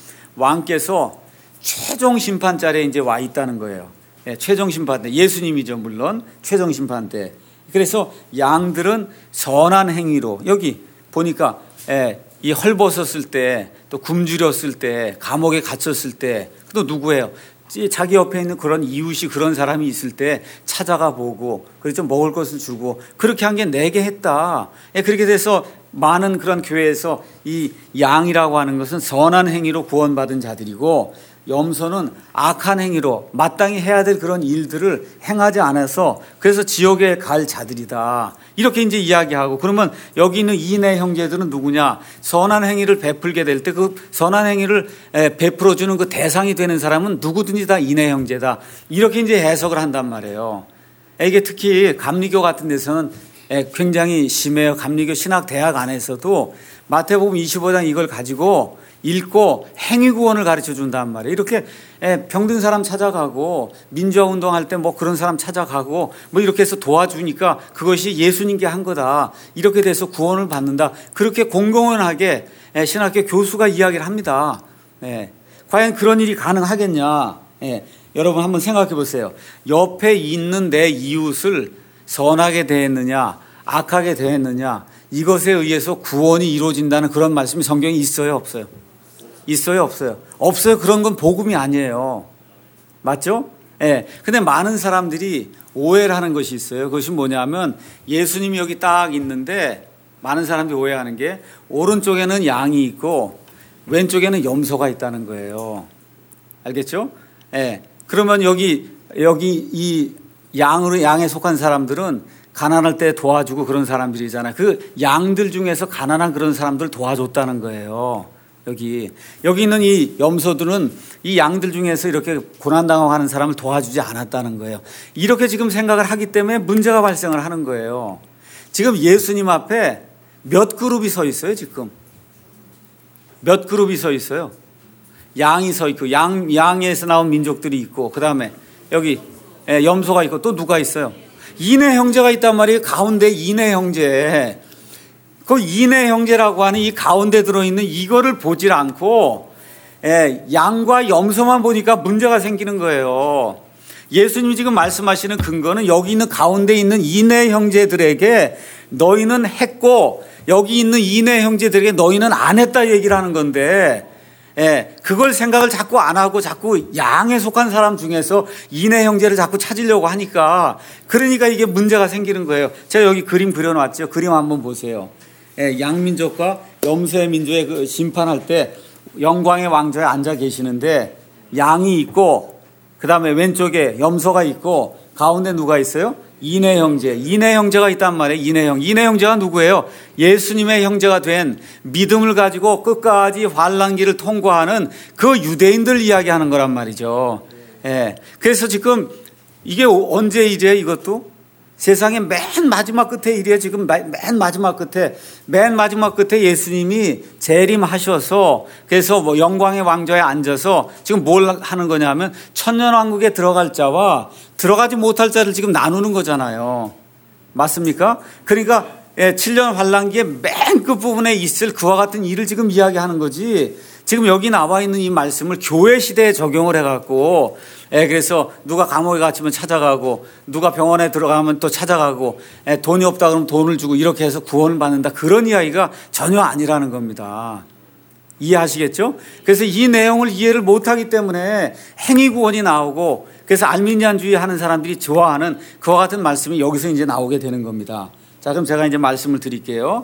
A: 왕께서 최종 심판 자리에 이제 와 있다는 거예요. 최종 심판 때 예수님이죠, 물론 최종 심판 때. 그래서 양들은 선한 행위로 여기 보니까 이 헐벗었을 때 또 굶주렸을 때 감옥에 갇혔을 때 또 누구예요? 자기 옆에 있는 그런 이웃이 그런 사람이 있을 때 찾아가 보고 그래서 먹을 것을 주고 그렇게 한 게 내게 했다. 그렇게 돼서 많은 그런 교회에서 이 양이라고 하는 것은 선한 행위로 구원받은 자들이고 염소는 악한 행위로 마땅히 해야 될 그런 일들을 행하지 않아서 그래서 지옥에 갈 자들이다. 이렇게 이제 이야기하고 그러면 여기 있는 이내 형제들은 누구냐? 선한 행위를 베풀게 될 때 그 선한 행위를 베풀어주는 그 대상이 되는 사람은 누구든지 다 이내 형제다. 이렇게 이제 해석을 한단 말이에요. 이게 특히 감리교 같은 데서는 굉장히 심해요. 감리교 신학대학 안에서도 마태복음 이십오 장 이걸 가지고 읽고 행위구원을 가르쳐 준단 말이에요. 이렇게 병든 사람 찾아가고 민주화 운동할 때 뭐 그런 사람 찾아가고 뭐 이렇게 해서 도와주니까 그것이 예수님께 한 거다. 이렇게 돼서 구원을 받는다. 그렇게 공공연하게 신학교 교수가 이야기를 합니다. 예. 과연 그런 일이 가능하겠냐? 예. 여러분 한번 생각해 보세요. 옆에 있는 내 이웃을 선하게 대했느냐, 악하게 대했느냐, 이것에 의해서 구원이 이루어진다는 그런 말씀이 성경에 있어요, 없어요? 있어요, 없어요? 없어요. 그런 건 복음이 아니에요. 맞죠? 예. 근데 많은 사람들이 오해를 하는 것이 있어요. 그것이 뭐냐면 예수님이 여기 딱 있는데 많은 사람들이 오해하는 게 오른쪽에는 양이 있고 왼쪽에는 염소가 있다는 거예요. 알겠죠? 예. 그러면 여기, 여기 이 양으로, 양에 속한 사람들은 가난할 때 도와주고 그런 사람들이잖아요. 그 양들 중에서 가난한 그런 사람들 도와줬다는 거예요. 여기. 여기 있는 이 염소들은 이 양들 중에서 이렇게 고난당하고 하는 사람을 도와주지 않았다는 거예요. 이렇게 지금 생각을 하기 때문에 문제가 발생을 하는 거예요. 지금 예수님 앞에 몇 그룹이 서 있어요, 지금? 몇 그룹이 서 있어요? 양이 서 있고, 양, 양에서 나온 민족들이 있고, 그 다음에 여기 염소가 있고, 또 누가 있어요? 이네 형제가 있단 말이에요. 가운데 이네 형제. 그 이네 형제라고 하는 이 가운데 들어있는 이거를 보질 않고, 예, 양과 염소만 보니까 문제가 생기는 거예요. 예수님이 지금 말씀하시는 근거는 여기 있는 가운데 있는 이네 형제들에게 너희는 했고, 여기 있는 이네 형제들에게 너희는 안 했다 얘기를 하는 건데, 예, 그걸 생각을 자꾸 안 하고 자꾸 양에 속한 사람 중에서 이네 형제를 자꾸 찾으려고 하니까 그러니까 이게 문제가 생기는 거예요. 제가 여기 그림 그려놨죠. 그림 한번 보세요. 예, 양민족과 염소의 민족의 그 심판할 때 영광의 왕좌에 앉아 계시는데 양이 있고 그 다음에 왼쪽에 염소가 있고 가운데 누가 있어요? 이네 형제. 이네 형제가 있단 말이에요. 이네 형. 이네 형제가 누구예요? 예수님의 형제가 된 믿음을 가지고 끝까지 환난기를 통과하는 그 유대인들 이야기하는 거란 말이죠. 예. 그래서 지금 이게 언제 일이에요, 이것도? 세상의 맨 마지막 끝에 일이에요. 지금 맨 마지막 끝에, 맨 마지막 끝에 예수님이 재림하셔서 그래서 뭐 영광의 왕좌에 앉아서 지금 뭘 하는 거냐면 천년왕국에 들어갈 자와 들어가지 못할 자를 지금 나누는 거잖아요. 맞습니까? 그러니까 칠 년 환란기의 맨 끝부분에 있을 그와 같은 일을 지금 이야기하는 거지. 지금 여기 나와 있는 이 말씀을 교회 시대에 적용을 해갖고, 예, 그래서 누가 감옥에 갇히면 찾아가고, 누가 병원에 들어가면 또 찾아가고, 예, 돈이 없다 그러면 돈을 주고 이렇게 해서 구원을 받는다. 그런 이야기가 전혀 아니라는 겁니다. 이해하시겠죠? 그래서 이 내용을 이해를 못하기 때문에 행위 구원이 나오고, 그래서 알미니안주의 하는 사람들이 좋아하는 그와 같은 말씀이 여기서 이제 나오게 되는 겁니다. 자, 그럼 제가 이제 말씀을 드릴게요.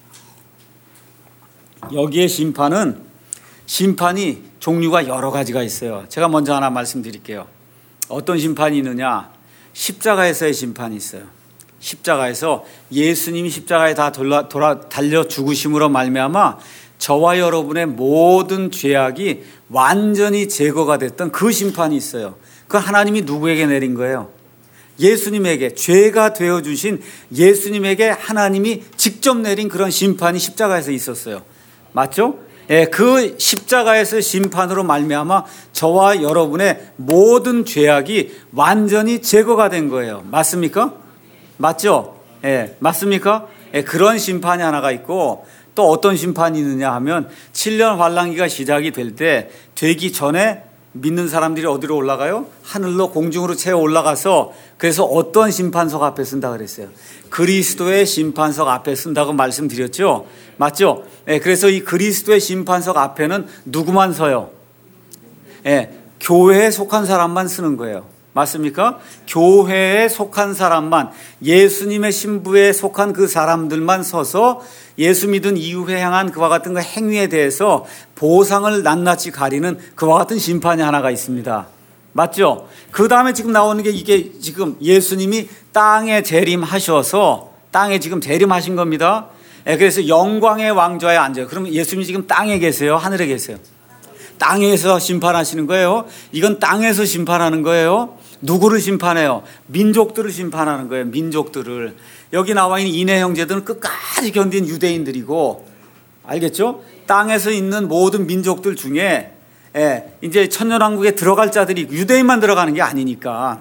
A: 여기에 심판은 심판이 종류가 여러 가지가 있어요. 제가 먼저 하나 말씀드릴게요. 어떤 심판이 있느냐? 십자가에서의 심판이 있어요. 십자가에서 예수님이 십자가에 다 돌아, 돌아 달려 죽으심으로 말미암아 저와 여러분의 모든 죄악이 완전히 제거가 됐던 그 심판이 있어요. 그 하나님이 누구에게 내린 거예요? 예수님에게, 죄가 되어주신 예수님에게 하나님이 직접 내린 그런 심판이 십자가에서 있었어요. 맞죠? 예, 그 십자가에서 심판으로 말미암아 저와 여러분의 모든 죄악이 완전히 제거가 된 거예요. 맞습니까? 맞죠? 예, 맞습니까? 예, 그런 심판이 하나가 있고 또 어떤 심판이 있느냐 하면 칠 년 환란기가 시작이 될 때 되기 전에 믿는 사람들이 어디로 올라가요? 하늘로 공중으로 채워 올라가서 그래서 어떤 심판석 앞에 쓴다 그랬어요? 그리스도의 심판석 앞에 쓴다고 말씀드렸죠? 맞죠? 예, 그래서 이 그리스도의 심판석 앞에는 누구만 서요? 예, 교회에 속한 사람만 쓰는 거예요. 맞습니까? 교회에 속한 사람만, 예수님의 신부에 속한 그 사람들만 서서 예수 믿은 이후에 행한 그와 같은 그 행위에 대해서 보상을 낱낱이 가리는 그와 같은 심판이 하나가 있습니다. 맞죠? 그 다음에 지금 나오는 게 이게 지금 예수님이 땅에 재림하셔서 땅에 지금 재림하신 겁니다. 그래서 영광의 왕좌에 앉아요. 그러면 예수님이 지금 땅에 계세요? 하늘에 계세요? 땅에서 심판하시는 거예요. 이건 땅에서 심판하는 거예요. 누구를 심판해요? 민족들을 심판하는 거예요. 민족들을. 여기 나와 있는 이네 형제들은 끝까지 견딘 유대인들이고, 알겠죠? 땅에서 있는 모든 민족들 중에 예, 이제 천년왕국에 들어갈 자들이 유대인만 들어가는 게 아니니까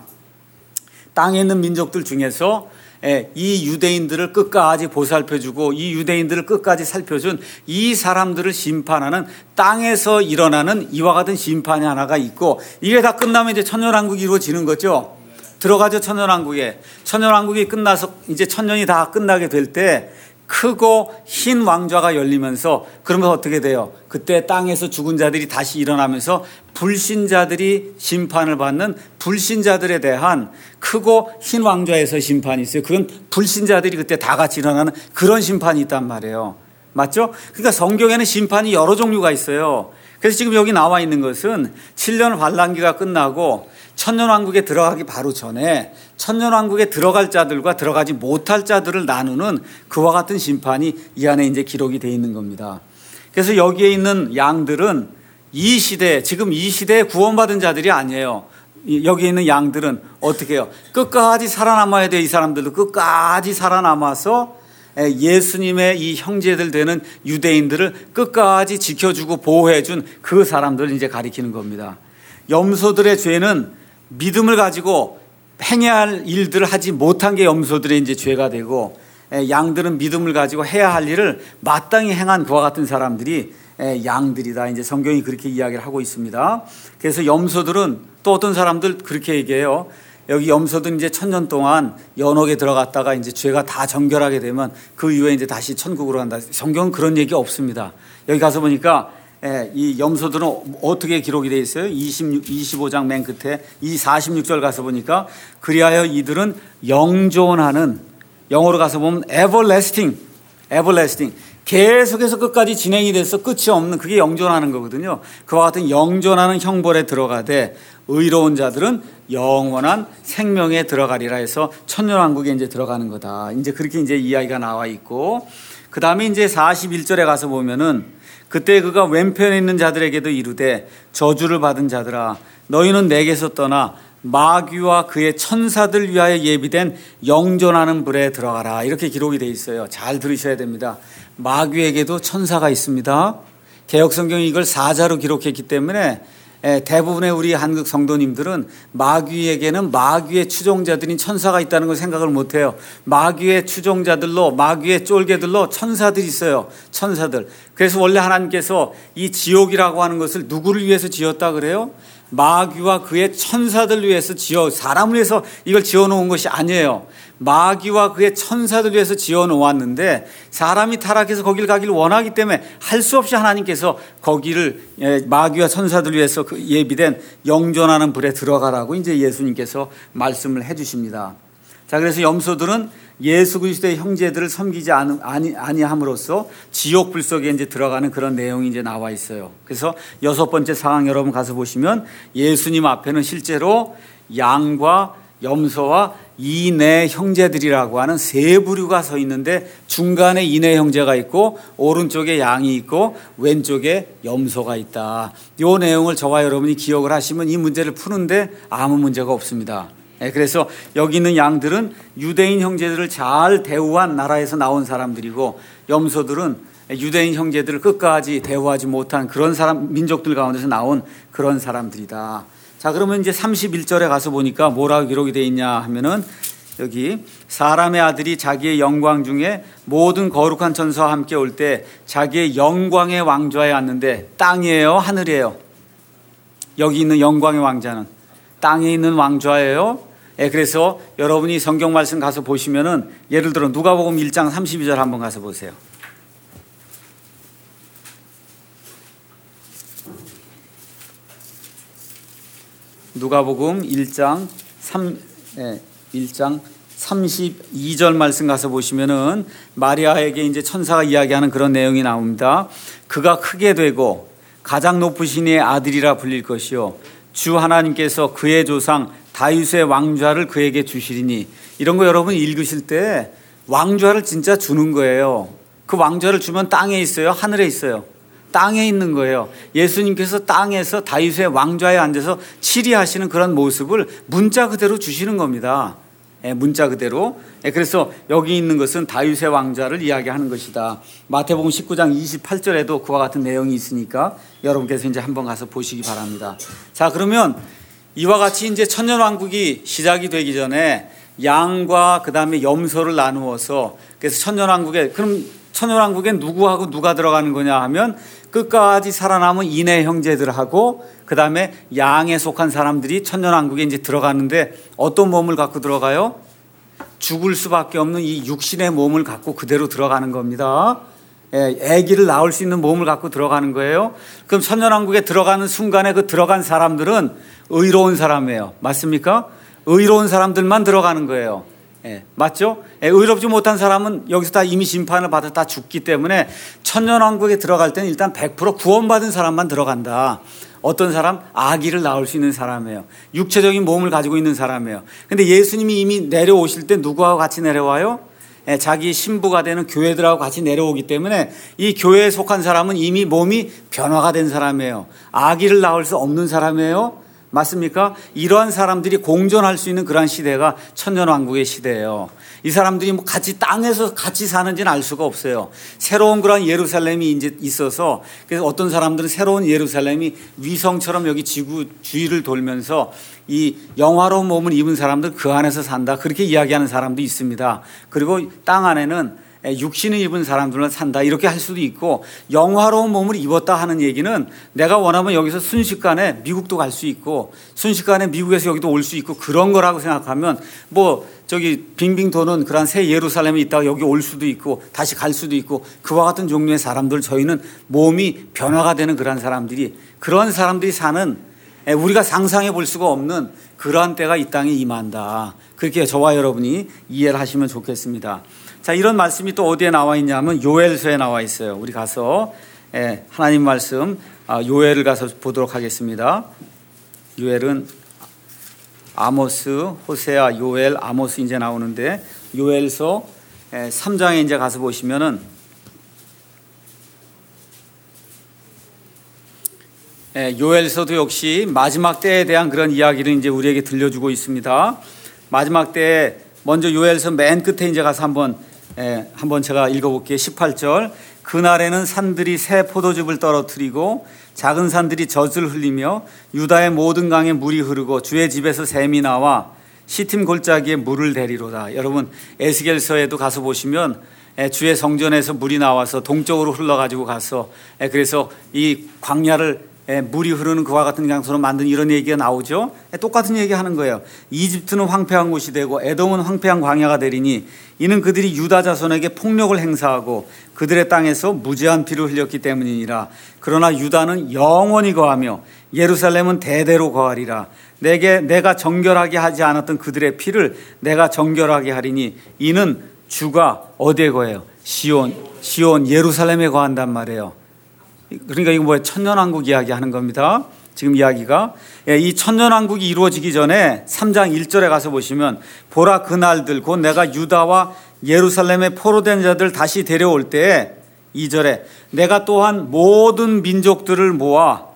A: 땅에 있는 민족들 중에서 예, 이 유대인들을 끝까지 보살펴주고 이 유대인들을 끝까지 살펴준 이 사람들을 심판하는 땅에서 일어나는 이와 같은 심판이 하나가 있고, 이게 다 끝나면 이제 천년왕국이 이루어지는 거죠. 들어가죠. 천년왕국에. 천년왕국이 끝나서 이제 천년이 다 끝나게 될 때 크고 흰 왕좌가 열리면서, 그러면 어떻게 돼요? 그때 땅에서 죽은 자들이 다시 일어나면서 불신자들이 심판을 받는 불신자들에 대한 크고 흰 왕좌에서 심판이 있어요. 그건 불신자들이 그때 다 같이 일어나는 그런 심판이 있단 말이에요. 맞죠? 그러니까 성경에는 심판이 여러 종류가 있어요. 그래서 지금 여기 나와 있는 것은 칠 년 환란기가 끝나고 천년왕국에 들어가기 바로 전에 천년왕국에 들어갈 자들과 들어가지 못할 자들을 나누는 그와 같은 심판이 이 안에 이제 기록이 되어 있는 겁니다. 그래서 여기에 있는 양들은 이 시대, 지금 이 시대에 구원받은 자들이 아니에요. 여기 있는 양들은 어떻게 해요? 끝까지 살아남아야 돼요. 이 사람들도 끝까지 살아남아서 예수님의 이 형제들 되는 유대인들을 끝까지 지켜주고 보호해준 그 사람들을 이제 가리키는 겁니다. 염소들의 죄는 믿음을 가지고 행해야 할 일들을 하지 못한 게 염소들의 이제 죄가 되고, 양들은 믿음을 가지고 해야 할 일을 마땅히 행한 그와 같은 사람들이 양들이다. 이제 성경이 그렇게 이야기를 하고 있습니다. 그래서 염소들은 또 어떤 사람들 그렇게 얘기해요. 여기 염소들은 이제 천년 동안 연옥에 들어갔다가 이제 죄가 다 정결하게 되면 그 이후에 이제 다시 천국으로 간다. 성경은 그런 얘기 없습니다. 여기 가서 보니까 예, 이 염소들은 어떻게 기록이 되어 있어요? 이십육, 이십오 장 맨 끝에 이 사십육 절 가서 보니까 그리하여 이들은 영존하는, 영어로 가서 보면 everlasting, everlasting, 계속해서 끝까지 진행이 돼서 끝이 없는, 그게 영존하는 거거든요. 그와 같은 영존하는 형벌에 들어가되 의로운 자들은 영원한 생명에 들어가리라 해서 천년왕국에 이제 들어가는 거다. 이제 그렇게 이제 이야기가 나와 있고, 그 다음에 이제 사십일 절에 가서 보면은 그때 그가 왼편에 있는 자들에게도 이르되 저주를 받은 자들아 너희는 내게서 떠나 마귀와 그의 천사들 위하여 예비된 영존하는 불에 들어가라. 이렇게 기록이 되어 있어요. 잘 들으셔야 됩니다. 마귀에게도 천사가 있습니다. 개역성경이 이걸 사자로 기록했기 때문에 대부분의 우리 한국 성도님들은 마귀에게는 마귀의 추종자들인 천사가 있다는 걸 생각을 못해요. 마귀의 추종자들로, 마귀의 쫄개들로 천사들이 있어요. 천사들. 그래서 원래 하나님께서 이 지옥이라고 하는 것을 누구를 위해서 지었다 그래요? 마귀와 그의 천사들 위해서 지어, 사람을 위해서 이걸 지어놓은 것이 아니에요. 마귀와 그의 천사들 위해서 지어놓았는데 사람이 타락해서 거기를 가기를 원하기 때문에 할 수 없이 하나님께서 거기를 마귀와 천사들 위해서 예비된 영존하는 불에 들어가라고 이제 예수님께서 말씀을 해 주십니다. 자, 그래서 염소들은 예수 그리스도의 형제들을 섬기지 아니, 아니함으로써 지옥 불 속에 이제 들어가는 그런 내용이 이제 나와 있어요. 그래서 여섯 번째 상황 여러분 가서 보시면 예수님 앞에는 실제로 양과 염소와 이네 형제들이라고 하는 세 부류가 서 있는데 중간에 이네 형제가 있고 오른쪽에 양이 있고 왼쪽에 염소가 있다. 이 내용을 저와 여러분이 기억을 하시면 이 문제를 푸는데 아무 문제가 없습니다. 그래서 여기 있는 양들은 유대인 형제들을 잘 대우한 나라에서 나온 사람들이고 염소들은 유대인 형제들을 끝까지 대우하지 못한 그런 사람, 민족들 가운데서 나온 그런 사람들이다. 자, 그러면 이제 삼십일 절에 가서 보니까 뭐라고 기록이 되어 있냐 하면은 여기 사람의 아들이 자기의 영광 중에 모든 거룩한 천사와 함께 올 때 자기의 영광의 왕좌에 앉는데 땅이에요, 하늘이에요? 여기 있는 영광의 왕자는 땅에 있는 왕좌예요. 예, 그래서 여러분이 성경 말씀 가서 보시면은 예를 들어 누가복음 일 장 삼십이 절 한번 가서 보세요. 누가복음 일 장 삼, 예, 일 장 삼십이 절 말씀 가서 보시면은 마리아에게 이제 천사가 이야기하는 그런 내용이 나옵니다. 그가 크게 되고 가장 높으신 이의 아들이라 불릴 것이요 주 하나님께서 그의 조상 다윗의 왕좌를 그에게 주시리니. 이런 거 여러분 읽으실 때 왕좌를 진짜 주는 거예요. 그 왕좌를 주면 땅에 있어요, 하늘에 있어요? 땅에 있는 거예요. 예수님께서 땅에서 다윗의 왕좌에 앉아서 치리하시는 그런 모습을 문자 그대로 주시는 겁니다. 문자 그대로. 그래서 여기 있는 것은 다윗의 왕좌를 이야기하는 것이다. 마태복음 십구 장 이십팔 절에도 그와 같은 내용이 있으니까 여러분께서 이제 한번 가서 보시기 바랍니다. 자, 그러면 이와 같이 이제 천년왕국이 시작이 되기 전에 양과 그 다음에 염소를 나누어서, 그래서 천년왕국에, 그럼 천년왕국에 누구하고 누가 들어가는 거냐 하면 끝까지 살아남은 이네 형제들하고 그 다음에 양에 속한 사람들이 천년왕국에 이제 들어가는데 어떤 몸을 갖고 들어가요? 죽을 수밖에 없는 이 육신의 몸을 갖고 그대로 들어가는 겁니다. 예, 아기를 낳을 수 있는 몸을 갖고 들어가는 거예요. 그럼 천년왕국에 들어가는 순간에 그 들어간 사람들은 의로운 사람이에요. 맞습니까? 의로운 사람들만 들어가는 거예요. 예, 맞죠? 예, 의롭지 못한 사람은 여기서 다 이미 심판을 받아 다 죽기 때문에 천년왕국에 들어갈 때는 일단 백 퍼센트 구원받은 사람만 들어간다. 어떤 사람? 아기를 낳을 수 있는 사람이에요. 육체적인 몸을 가지고 있는 사람이에요. 근데 예수님이 이미 내려오실 때 누구하고 같이 내려와요? 예, 자기 신부가 되는 교회들하고 같이 내려오기 때문에 이 교회에 속한 사람은 이미 몸이 변화가 된 사람이에요. 아기를 낳을 수 없는 사람이에요. 맞습니까? 이러한 사람들이 공존할 수 있는 그러한 시대가 천년왕국의 시대예요. 이 사람들이 뭐 같이 땅에서 같이 사는지는 알 수가 없어요. 새로운 그런 예루살렘이 이제 있어서, 그래서 어떤 사람들은 새로운 예루살렘이 위성처럼 여기 지구 주위를 돌면서 이 영화로운 몸을 입은 사람들 그 안에서 산다, 그렇게 이야기하는 사람도 있습니다. 그리고 땅 안에는 육신을 입은 사람들은 산다, 이렇게 할 수도 있고, 영화로운 몸을 입었다 하는 얘기는 내가 원하면 여기서 순식간에 미국도 갈 수 있고 순식간에 미국에서 여기도 올 수 있고 그런 거라고 생각하면 뭐 저기 빙빙 도는 그런 새 예루살렘에 있다가 여기 올 수도 있고 다시 갈 수도 있고, 그와 같은 종류의 사람들, 저희는 몸이 변화가 되는 그런 사람들이, 그런 사람들이 사는, 우리가 상상해 볼 수가 없는 그러한 때가 이 땅에 임한다. 그렇게 저와 여러분이 이해를 하시면 좋겠습니다. 자, 이런 말씀이 또 어디에 나와 있냐면 요엘서에 나와 있어요. 우리 가서 하나님 말씀 요엘을 가서 보도록 하겠습니다. 요엘은 아모스, 호세아, 요엘, 아모스 이제 나오는데, 요엘서 삼 장에 이제 가서 보시면은 요엘서도 역시 마지막 때에 대한 그런 이야기를 이제 우리에게 들려주고 있습니다. 마지막 때에 먼저 요엘서 맨 끝에 이제 가서 한번 예, 한번 제가 읽어볼게요. 십팔 절. 그날에는 산들이 새 포도즙을 떨어뜨리고 작은 산들이 젖을 흘리며 유다의 모든 강에 물이 흐르고 주의 집에서 샘이 나와 시팀 골짜기에 물을 대리로다. 여러분 에스겔서에도 가서 보시면 예, 주의 성전에서 물이 나와서 동쪽으로 흘러가지고 가서 예, 그래서 이 광야를 예, 물이 흐르는 그와 같은 장소로 만든 이런 얘기가 나오죠. 예, 똑같은 얘기 하는 거예요. 이집트는 황폐한 곳이 되고 에돔은 황폐한 광야가 되리니 이는 그들이 유다 자손에게 폭력을 행사하고 그들의 땅에서 무죄한 피를 흘렸기 때문이니라. 그러나 유다는 영원히 거하며 예루살렘은 대대로 거하리라. 내게 내가 정결하게 하지 않았던 그들의 피를 내가 정결하게 하리니 이는 주가 어디에 거해요? 시온, 시온 예루살렘에 거한단 말이에요. 그러니까 이거 뭐예요? 천년왕국 이야기 하는 겁니다. 지금 이야기가. 이 천년왕국이 이루어지기 전에 삼 장 일 절에 가서 보시면 보라 그날들 곧 내가 유다와 예루살렘의 포로된 자들 다시 데려올 때에 이 절에 내가 또한 모든 민족들을 모아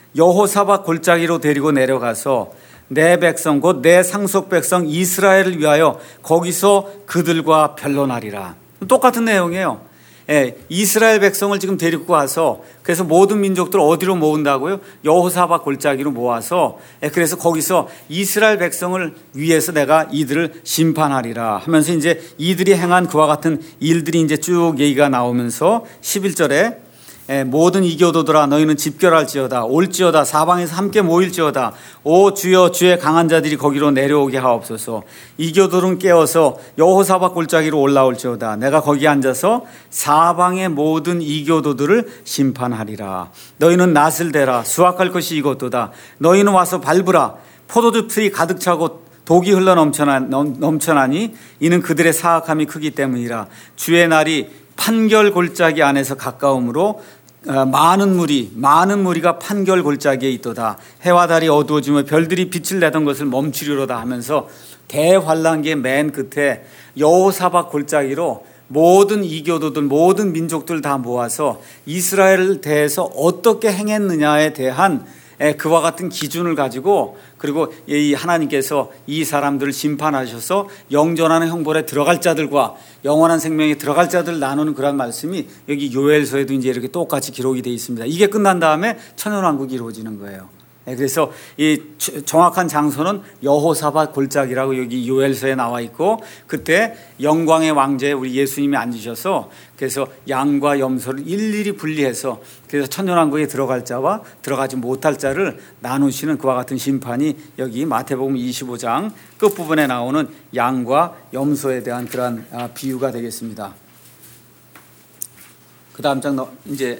A: 여호사밧 골짜기로 데리고 내려가서 내 백성 곧 내 상속 백성 이스라엘을 위하여 거기서 그들과 변론하리라. 똑같은 내용이에요. 예, 이스라엘 백성을 지금 데리고 와서 그래서 모든 민족들 어디로 모은다고요? 여호사밧 골짜기로 모아서 예, 그래서 거기서 이스라엘 백성을 위해서 내가 이들을 심판하리라 하면서 이제 이들이 행한 그와 같은 일들이 이제 쭉 얘기가 나오면서 십일 절에 예, 모든 이교도들아 너희는 집결할지어다 올지어다 사방에서 함께 모일지어다 오 주여 주의 강한 자들이 거기로 내려오게 하옵소서. 이교도들은 깨어서 여호사밧 골짜기로 올라올지어다 내가 거기 앉아서 사방의 모든 이교도들을 심판하리라. 너희는 낫을 대라 수확할 것이 이것도다. 너희는 와서 밟으라 포도즙 틀이 가득 차고 독이 흘러 넘쳐나, 넘쳐나니 이는 그들의 사악함이 크기 때문이라. 주의 날이 판결 골짜기 안에서 가까움으로 많은 무리 많은 무리가 판결 골짜기에 있도다. 해와 달이 어두워지며 별들이 빛을 내던 것을 멈추리로다 하면서 대환란기의 맨 끝에 여호사밧 골짜기로 모든 이교도들 모든 민족들 다 모아서 이스라엘을 대해서 어떻게 행했느냐에 대한 그와 같은 기준을 가지고 그리고 이 하나님께서 이 사람들을 심판하셔서 영존하는 형벌에 들어갈 자들과 영원한 생명에 들어갈 자들을 나누는 그런 말씀이 여기 요엘서에도 이제 이렇게 똑같이 기록이 되어 있습니다. 이게 끝난 다음에 천년왕국이 이루어지는 거예요. 그래서 이 정확한 장소는 여호사밧 골짜기라고 여기 요엘서에 나와 있고, 그때 영광의 왕좌에 우리 예수님이 앉으셔서 그래서 양과 염소를 일일이 분리해서 그래서 천년왕국에 들어갈 자와 들어가지 못할 자를 나누시는 그와 같은 심판이 여기 마태복음 이십오 장 끝부분에 나오는 양과 염소에 대한 그러한 비유가 되겠습니다. 그 다음 장 이제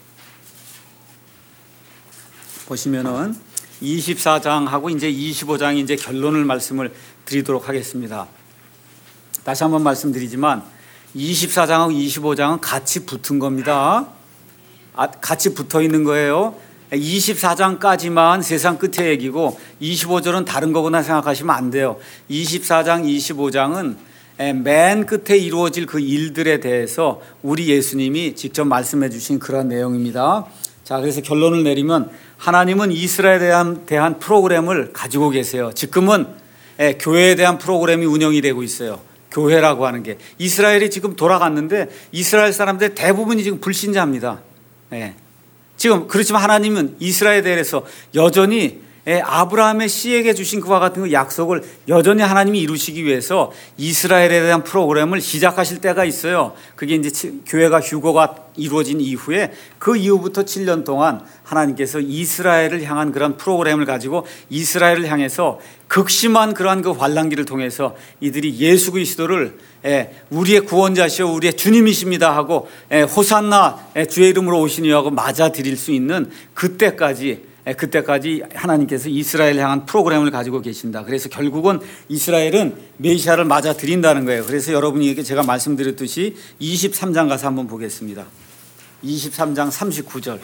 A: 보시면은 이십사 장하고 이제 이십오 장이 이제 결론을 말씀을 드리도록 하겠습니다. 다시 한번 말씀드리지만 이십사 장하고 이십오 장은 같이 붙은 겁니다. 아, 같이 붙어 있는 거예요. 이십사 장까지만 세상 끝의 얘기고 이십오 절은 다른 거구나 생각하시면 안 돼요. 이십사 장, 이십오 장은 맨 끝에 이루어질 그 일들에 대해서 우리 예수님이 직접 말씀해 주신 그런 내용입니다. 자, 그래서 결론을 내리면 하나님은 이스라엘에 대한, 대한 프로그램을 가지고 계세요. 지금은 예, 교회에 대한 프로그램이 운영이 되고 있어요. 교회라고 하는 게. 이스라엘이 지금 돌아갔는데 이스라엘 사람들 대부분이 지금 불신자입니다. 예. 지금 그렇지만 하나님은 이스라엘에 대해서 여전히 예, 아브라함의 씨에게 주신 그와 같은 그 약속을 여전히 하나님이 이루시기 위해서 이스라엘에 대한 프로그램을 시작하실 때가 있어요. 그게 이제 교회가 휴거가 이루어진 이후에 그 이후부터 칠 년 동안 하나님께서 이스라엘을 향한 그런 프로그램을 가지고 이스라엘을 향해서 극심한 그러한 그 환난기를 통해서 이들이 예수 그리스도를 예, 우리의 구원자시오 우리의 주님이십니다 하고 예, 호산나 예, 주의 이름으로 오시니 하고 맞아들일 수 있는 그때까지 그때까지 하나님께서 이스라엘을 향한 프로그램을 가지고 계신다. 그래서 결국은 이스라엘은 메시아를 맞아 드린다는 거예요. 그래서 여러분에게 제가 말씀드렸듯이 이십삼 장 가서 한번 보겠습니다. 이십삼 장 삼십구 절.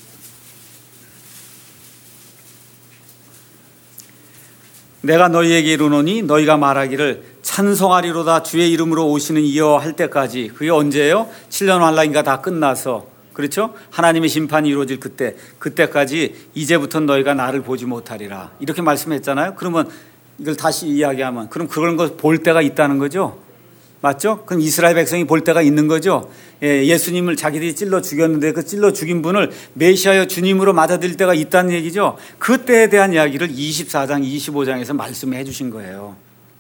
A: 내가 너희에게 이르노니 너희가 말하기를 찬송하리로다 주의 이름으로 오시는 이여 할 때까지. 그게 언제예요? 칠 년 환란기가 다 끝나서, 그렇죠? 하나님의 심판이 이루어질 그때, 그때까지 이제부터는 너희가 나를 보지 못하리라 이렇게 말씀했잖아요. 그러면 이걸 다시 이야기하면 그럼 그런 거 볼 때가 있다는 거죠. 맞죠? 그럼 이스라엘 백성이 볼 때가 있는 거죠. 예, 예수님을 자기들이 찔러 죽였는데 그 찔러 죽인 분을 메시아여 주님으로 맞아들일 때가 있다는 얘기죠. 그때에 대한 이야기를 이십사 장, 이십오 장에서 말씀해 주신 거예요.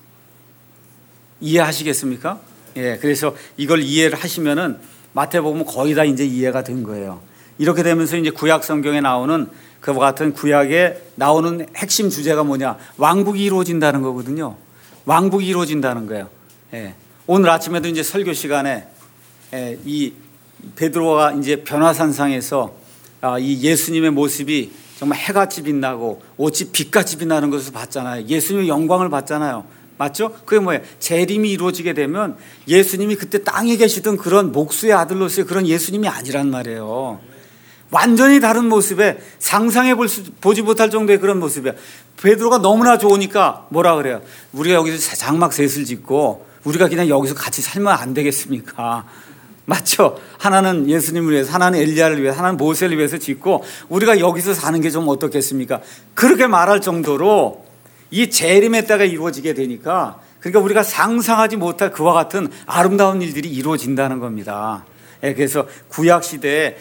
A: 이해하시겠습니까? 예, 그래서 이걸 이해를 하시면은 마태복음은 거의 다 이제 이해가 된 거예요. 이렇게 되면서 이제 구약 성경에 나오는 그와 같은 구약에 나오는 핵심 주제가 뭐냐? 왕국이 이루어진다는 거거든요. 왕국이 이루어진다는 거예요. 예. 오늘 아침에도 이제 설교 시간에 예, 이 베드로가 이제 변화산상에서 아, 이 예수님의 모습이 정말 해같이 빛나고 옷이 빛같이 빛나는 것을 봤잖아요. 예수님의 영광을 봤잖아요. 맞죠? 그게 뭐예요? 재림이 이루어지게 되면 예수님이 그때 땅에 계시던 그런 목수의 아들로서의 그런 예수님이 아니란 말이에요. 완전히 다른 모습에 상상해 볼 수, 보지 못할 정도의 그런 모습이에요. 베드로가 너무나 좋으니까 뭐라 그래요? 우리가 여기서 장막 셋을 짓고 우리가 그냥 여기서 같이 살면 안 되겠습니까? 맞죠? 하나는 예수님을 위해서, 하나는 엘리야를 위해서, 하나는 모세를 위해서 짓고 우리가 여기서 사는 게 좀 어떻겠습니까? 그렇게 말할 정도로 이 재림의 때가 이루어지게 되니까, 그러니까 우리가 상상하지 못할 그와 같은 아름다운 일들이 이루어진다는 겁니다. 예, 그래서 구약 시대에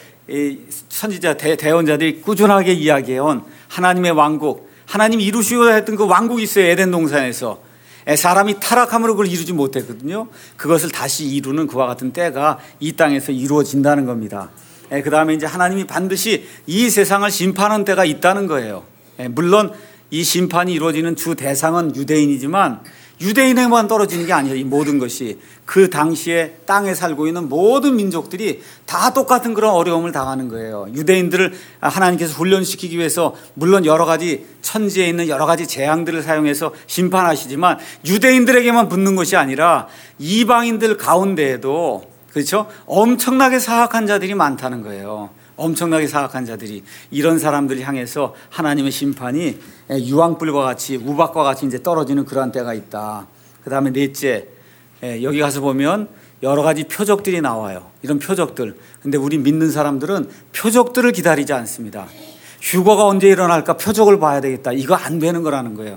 A: 선지자 대, 대언자들이 꾸준하게 이야기해온 하나님의 왕국, 하나님이 이루시고자 했던 그 왕국이 있어요. 에덴 동산에서. 예, 사람이 타락함으로 그걸 이루지 못했거든요. 그것을 다시 이루는 그와 같은 때가 이 땅에서 이루어진다는 겁니다. 예, 그 다음에 이제 하나님이 반드시 이 세상을 심판하는 때가 있다는 거예요. 예, 물론 이 심판이 이루어지는 주 대상은 유대인이지만 유대인에만 떨어지는 게 아니에요. 이 모든 것이 그 당시에 땅에 살고 있는 모든 민족들이 다 똑같은 그런 어려움을 당하는 거예요. 유대인들을 하나님께서 훈련시키기 위해서 물론 여러 가지 천지에 있는 여러 가지 재앙들을 사용해서 심판하시지만 유대인들에게만 붙는 것이 아니라 이방인들 가운데에도, 그렇죠? 엄청나게 사악한 자들이 많다는 거예요. 엄청나게 사악한 자들이, 이런 사람들을 향해서 하나님의 심판이 유황불과 같이, 우박과 같이 이제 떨어지는 그러한 때가 있다. 그 다음에 넷째, 여기 가서 보면 여러 가지 표적들이 나와요. 이런 표적들. 근데 우리 믿는 사람들은 표적들을 기다리지 않습니다. 휴거가 언제 일어날까 표적을 봐야 되겠다. 이거 안 되는 거라는 거예요.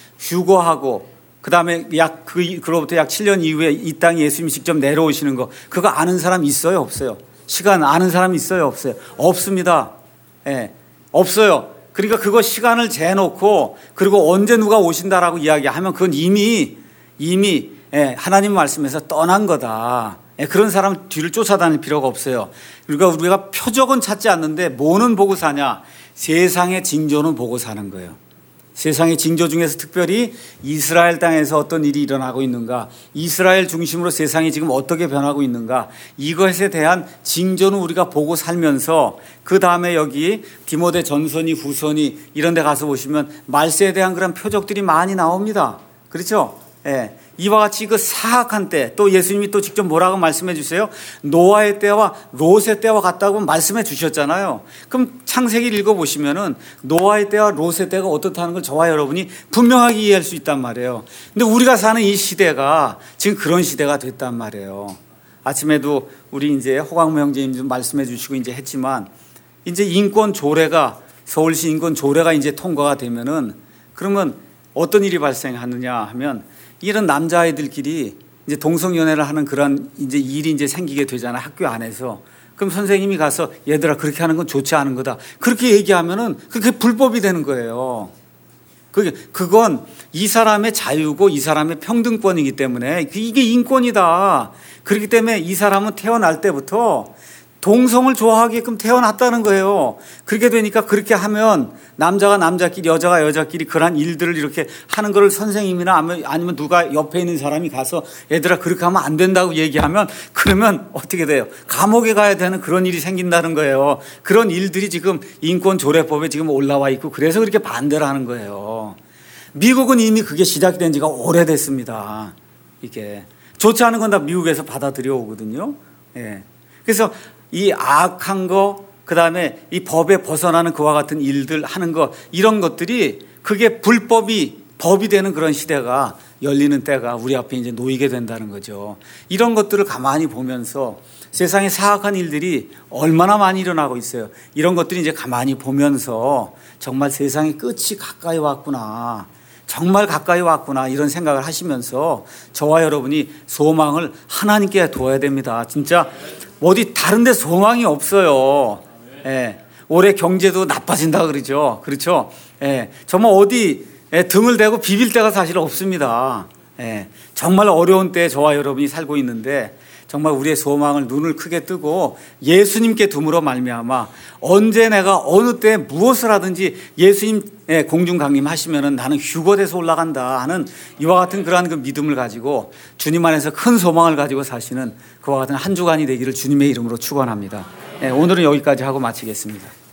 A: 휴거하고 그 다음에 약, 그, 그로부터 약 칠 년 이후에 이 땅에 예수님이 직접 내려오시는 거, 그거 아는 사람 있어요? 없어요? 시간 아는 사람 있어요? 없어요? 없습니다. 예, 없어요. 그러니까 그거 시간을 재놓고 그리고 언제 누가 오신다라고 이야기하면 그건 이미, 이미, 예, 하나님 말씀에서 떠난 거다. 예, 그런 사람 뒤를 쫓아다닐 필요가 없어요. 그러니까 우리가 표적은 찾지 않는데 뭐는 보고 사냐? 세상의 징조는 보고 사는 거예요. 세상의 징조 중에서 특별히 이스라엘 땅에서 어떤 일이 일어나고 있는가, 이스라엘 중심으로 세상이 지금 어떻게 변하고 있는가, 이것에 대한 징조는 우리가 보고 살면서 그 다음에 여기 디모데 전서니 후서니 이런 데 가서 보시면 말세에 대한 그런 표적들이 많이 나옵니다. 그렇죠? 예. 이와 같이 그 사악한 때, 또 예수님이 또 직접 뭐라고 말씀해 주세요? 노아의 때와 롯의 때와 같다고 말씀해 주셨잖아요. 그럼 창세기를 읽어보시면은 노아의 때와 롯의 때가 어떻다는 걸 저와 여러분이 분명하게 이해할 수 있단 말이에요. 근데 우리가 사는 이 시대가 지금 그런 시대가 됐단 말이에요. 아침에도 우리 이제 호강무 형제님 좀 말씀해 주시고 이제 했지만, 이제 인권 조례가, 서울시 인권 조례가 이제 통과가 되면은 그러면 어떤 일이 발생하느냐 하면 이런 남자아이들끼리 이제 동성연애를 하는 그런 이제 일이 이제 생기게 되잖아, 학교 안에서. 그럼 선생님이 가서 얘들아 그렇게 하는 건 좋지 않은 거다. 그렇게 얘기하면은 그게 불법이 되는 거예요. 그게, 그건 이 사람의 자유고 이 사람의 평등권이기 때문에 이게 인권이다. 그렇기 때문에 이 사람은 태어날 때부터 동성을 좋아하게끔 태어났다는 거예요. 그렇게 되니까 그렇게 하면 남자가 남자끼리 여자가 여자끼리 그런 일들을 이렇게 하는 거를 선생님이나 아니면 누가 옆에 있는 사람이 가서 얘들아 그렇게 하면 안 된다고 얘기하면 그러면 어떻게 돼요? 감옥에 가야 되는 그런 일이 생긴다는 거예요. 그런 일들이 지금 인권조례법에 지금 올라와 있고 그래서 그렇게 반대를 하는 거예요. 미국은 이미 그게 시작된 지가 오래됐습니다. 이게 좋지 않은 건 다 미국에서 받아들여 오거든요. 예. 그래서 이 악한 거, 그 다음에 이 법에 벗어나는 그와 같은 일들 하는 거, 이런 것들이 그게 불법이 법이 되는 그런 시대가 열리는 때가 우리 앞에 이제 놓이게 된다는 거죠. 이런 것들을 가만히 보면서 세상에 사악한 일들이 얼마나 많이 일어나고 있어요. 이런 것들이 이제 가만히 보면서 정말 세상의 끝이 가까이 왔구나, 정말 가까이 왔구나, 이런 생각을 하시면서 저와 여러분이 소망을 하나님께 둬야 됩니다. 진짜 어디 다른 데 소망이 없어요. 예. 올해 경제도 나빠진다 그러죠. 그렇죠? 예. 정말 어디 등을 대고 비빌 데가 사실 없습니다. 예. 정말 어려운 때에 저와 여러분이 살고 있는데 정말 우리의 소망을 눈을 크게 뜨고 예수님께 둠으로 말미암아 언제 내가 어느 때 무엇을 하든지 예수님 공중 강림하시면은 나는 휴거돼서 올라간다 하는 이와 같은 그러한 그 믿음을 가지고 주님 안에서 큰 소망을 가지고 사시는 그와 같은 한 주간이 되기를 주님의 이름으로 축원합니다. 오늘은 여기까지 하고 마치겠습니다.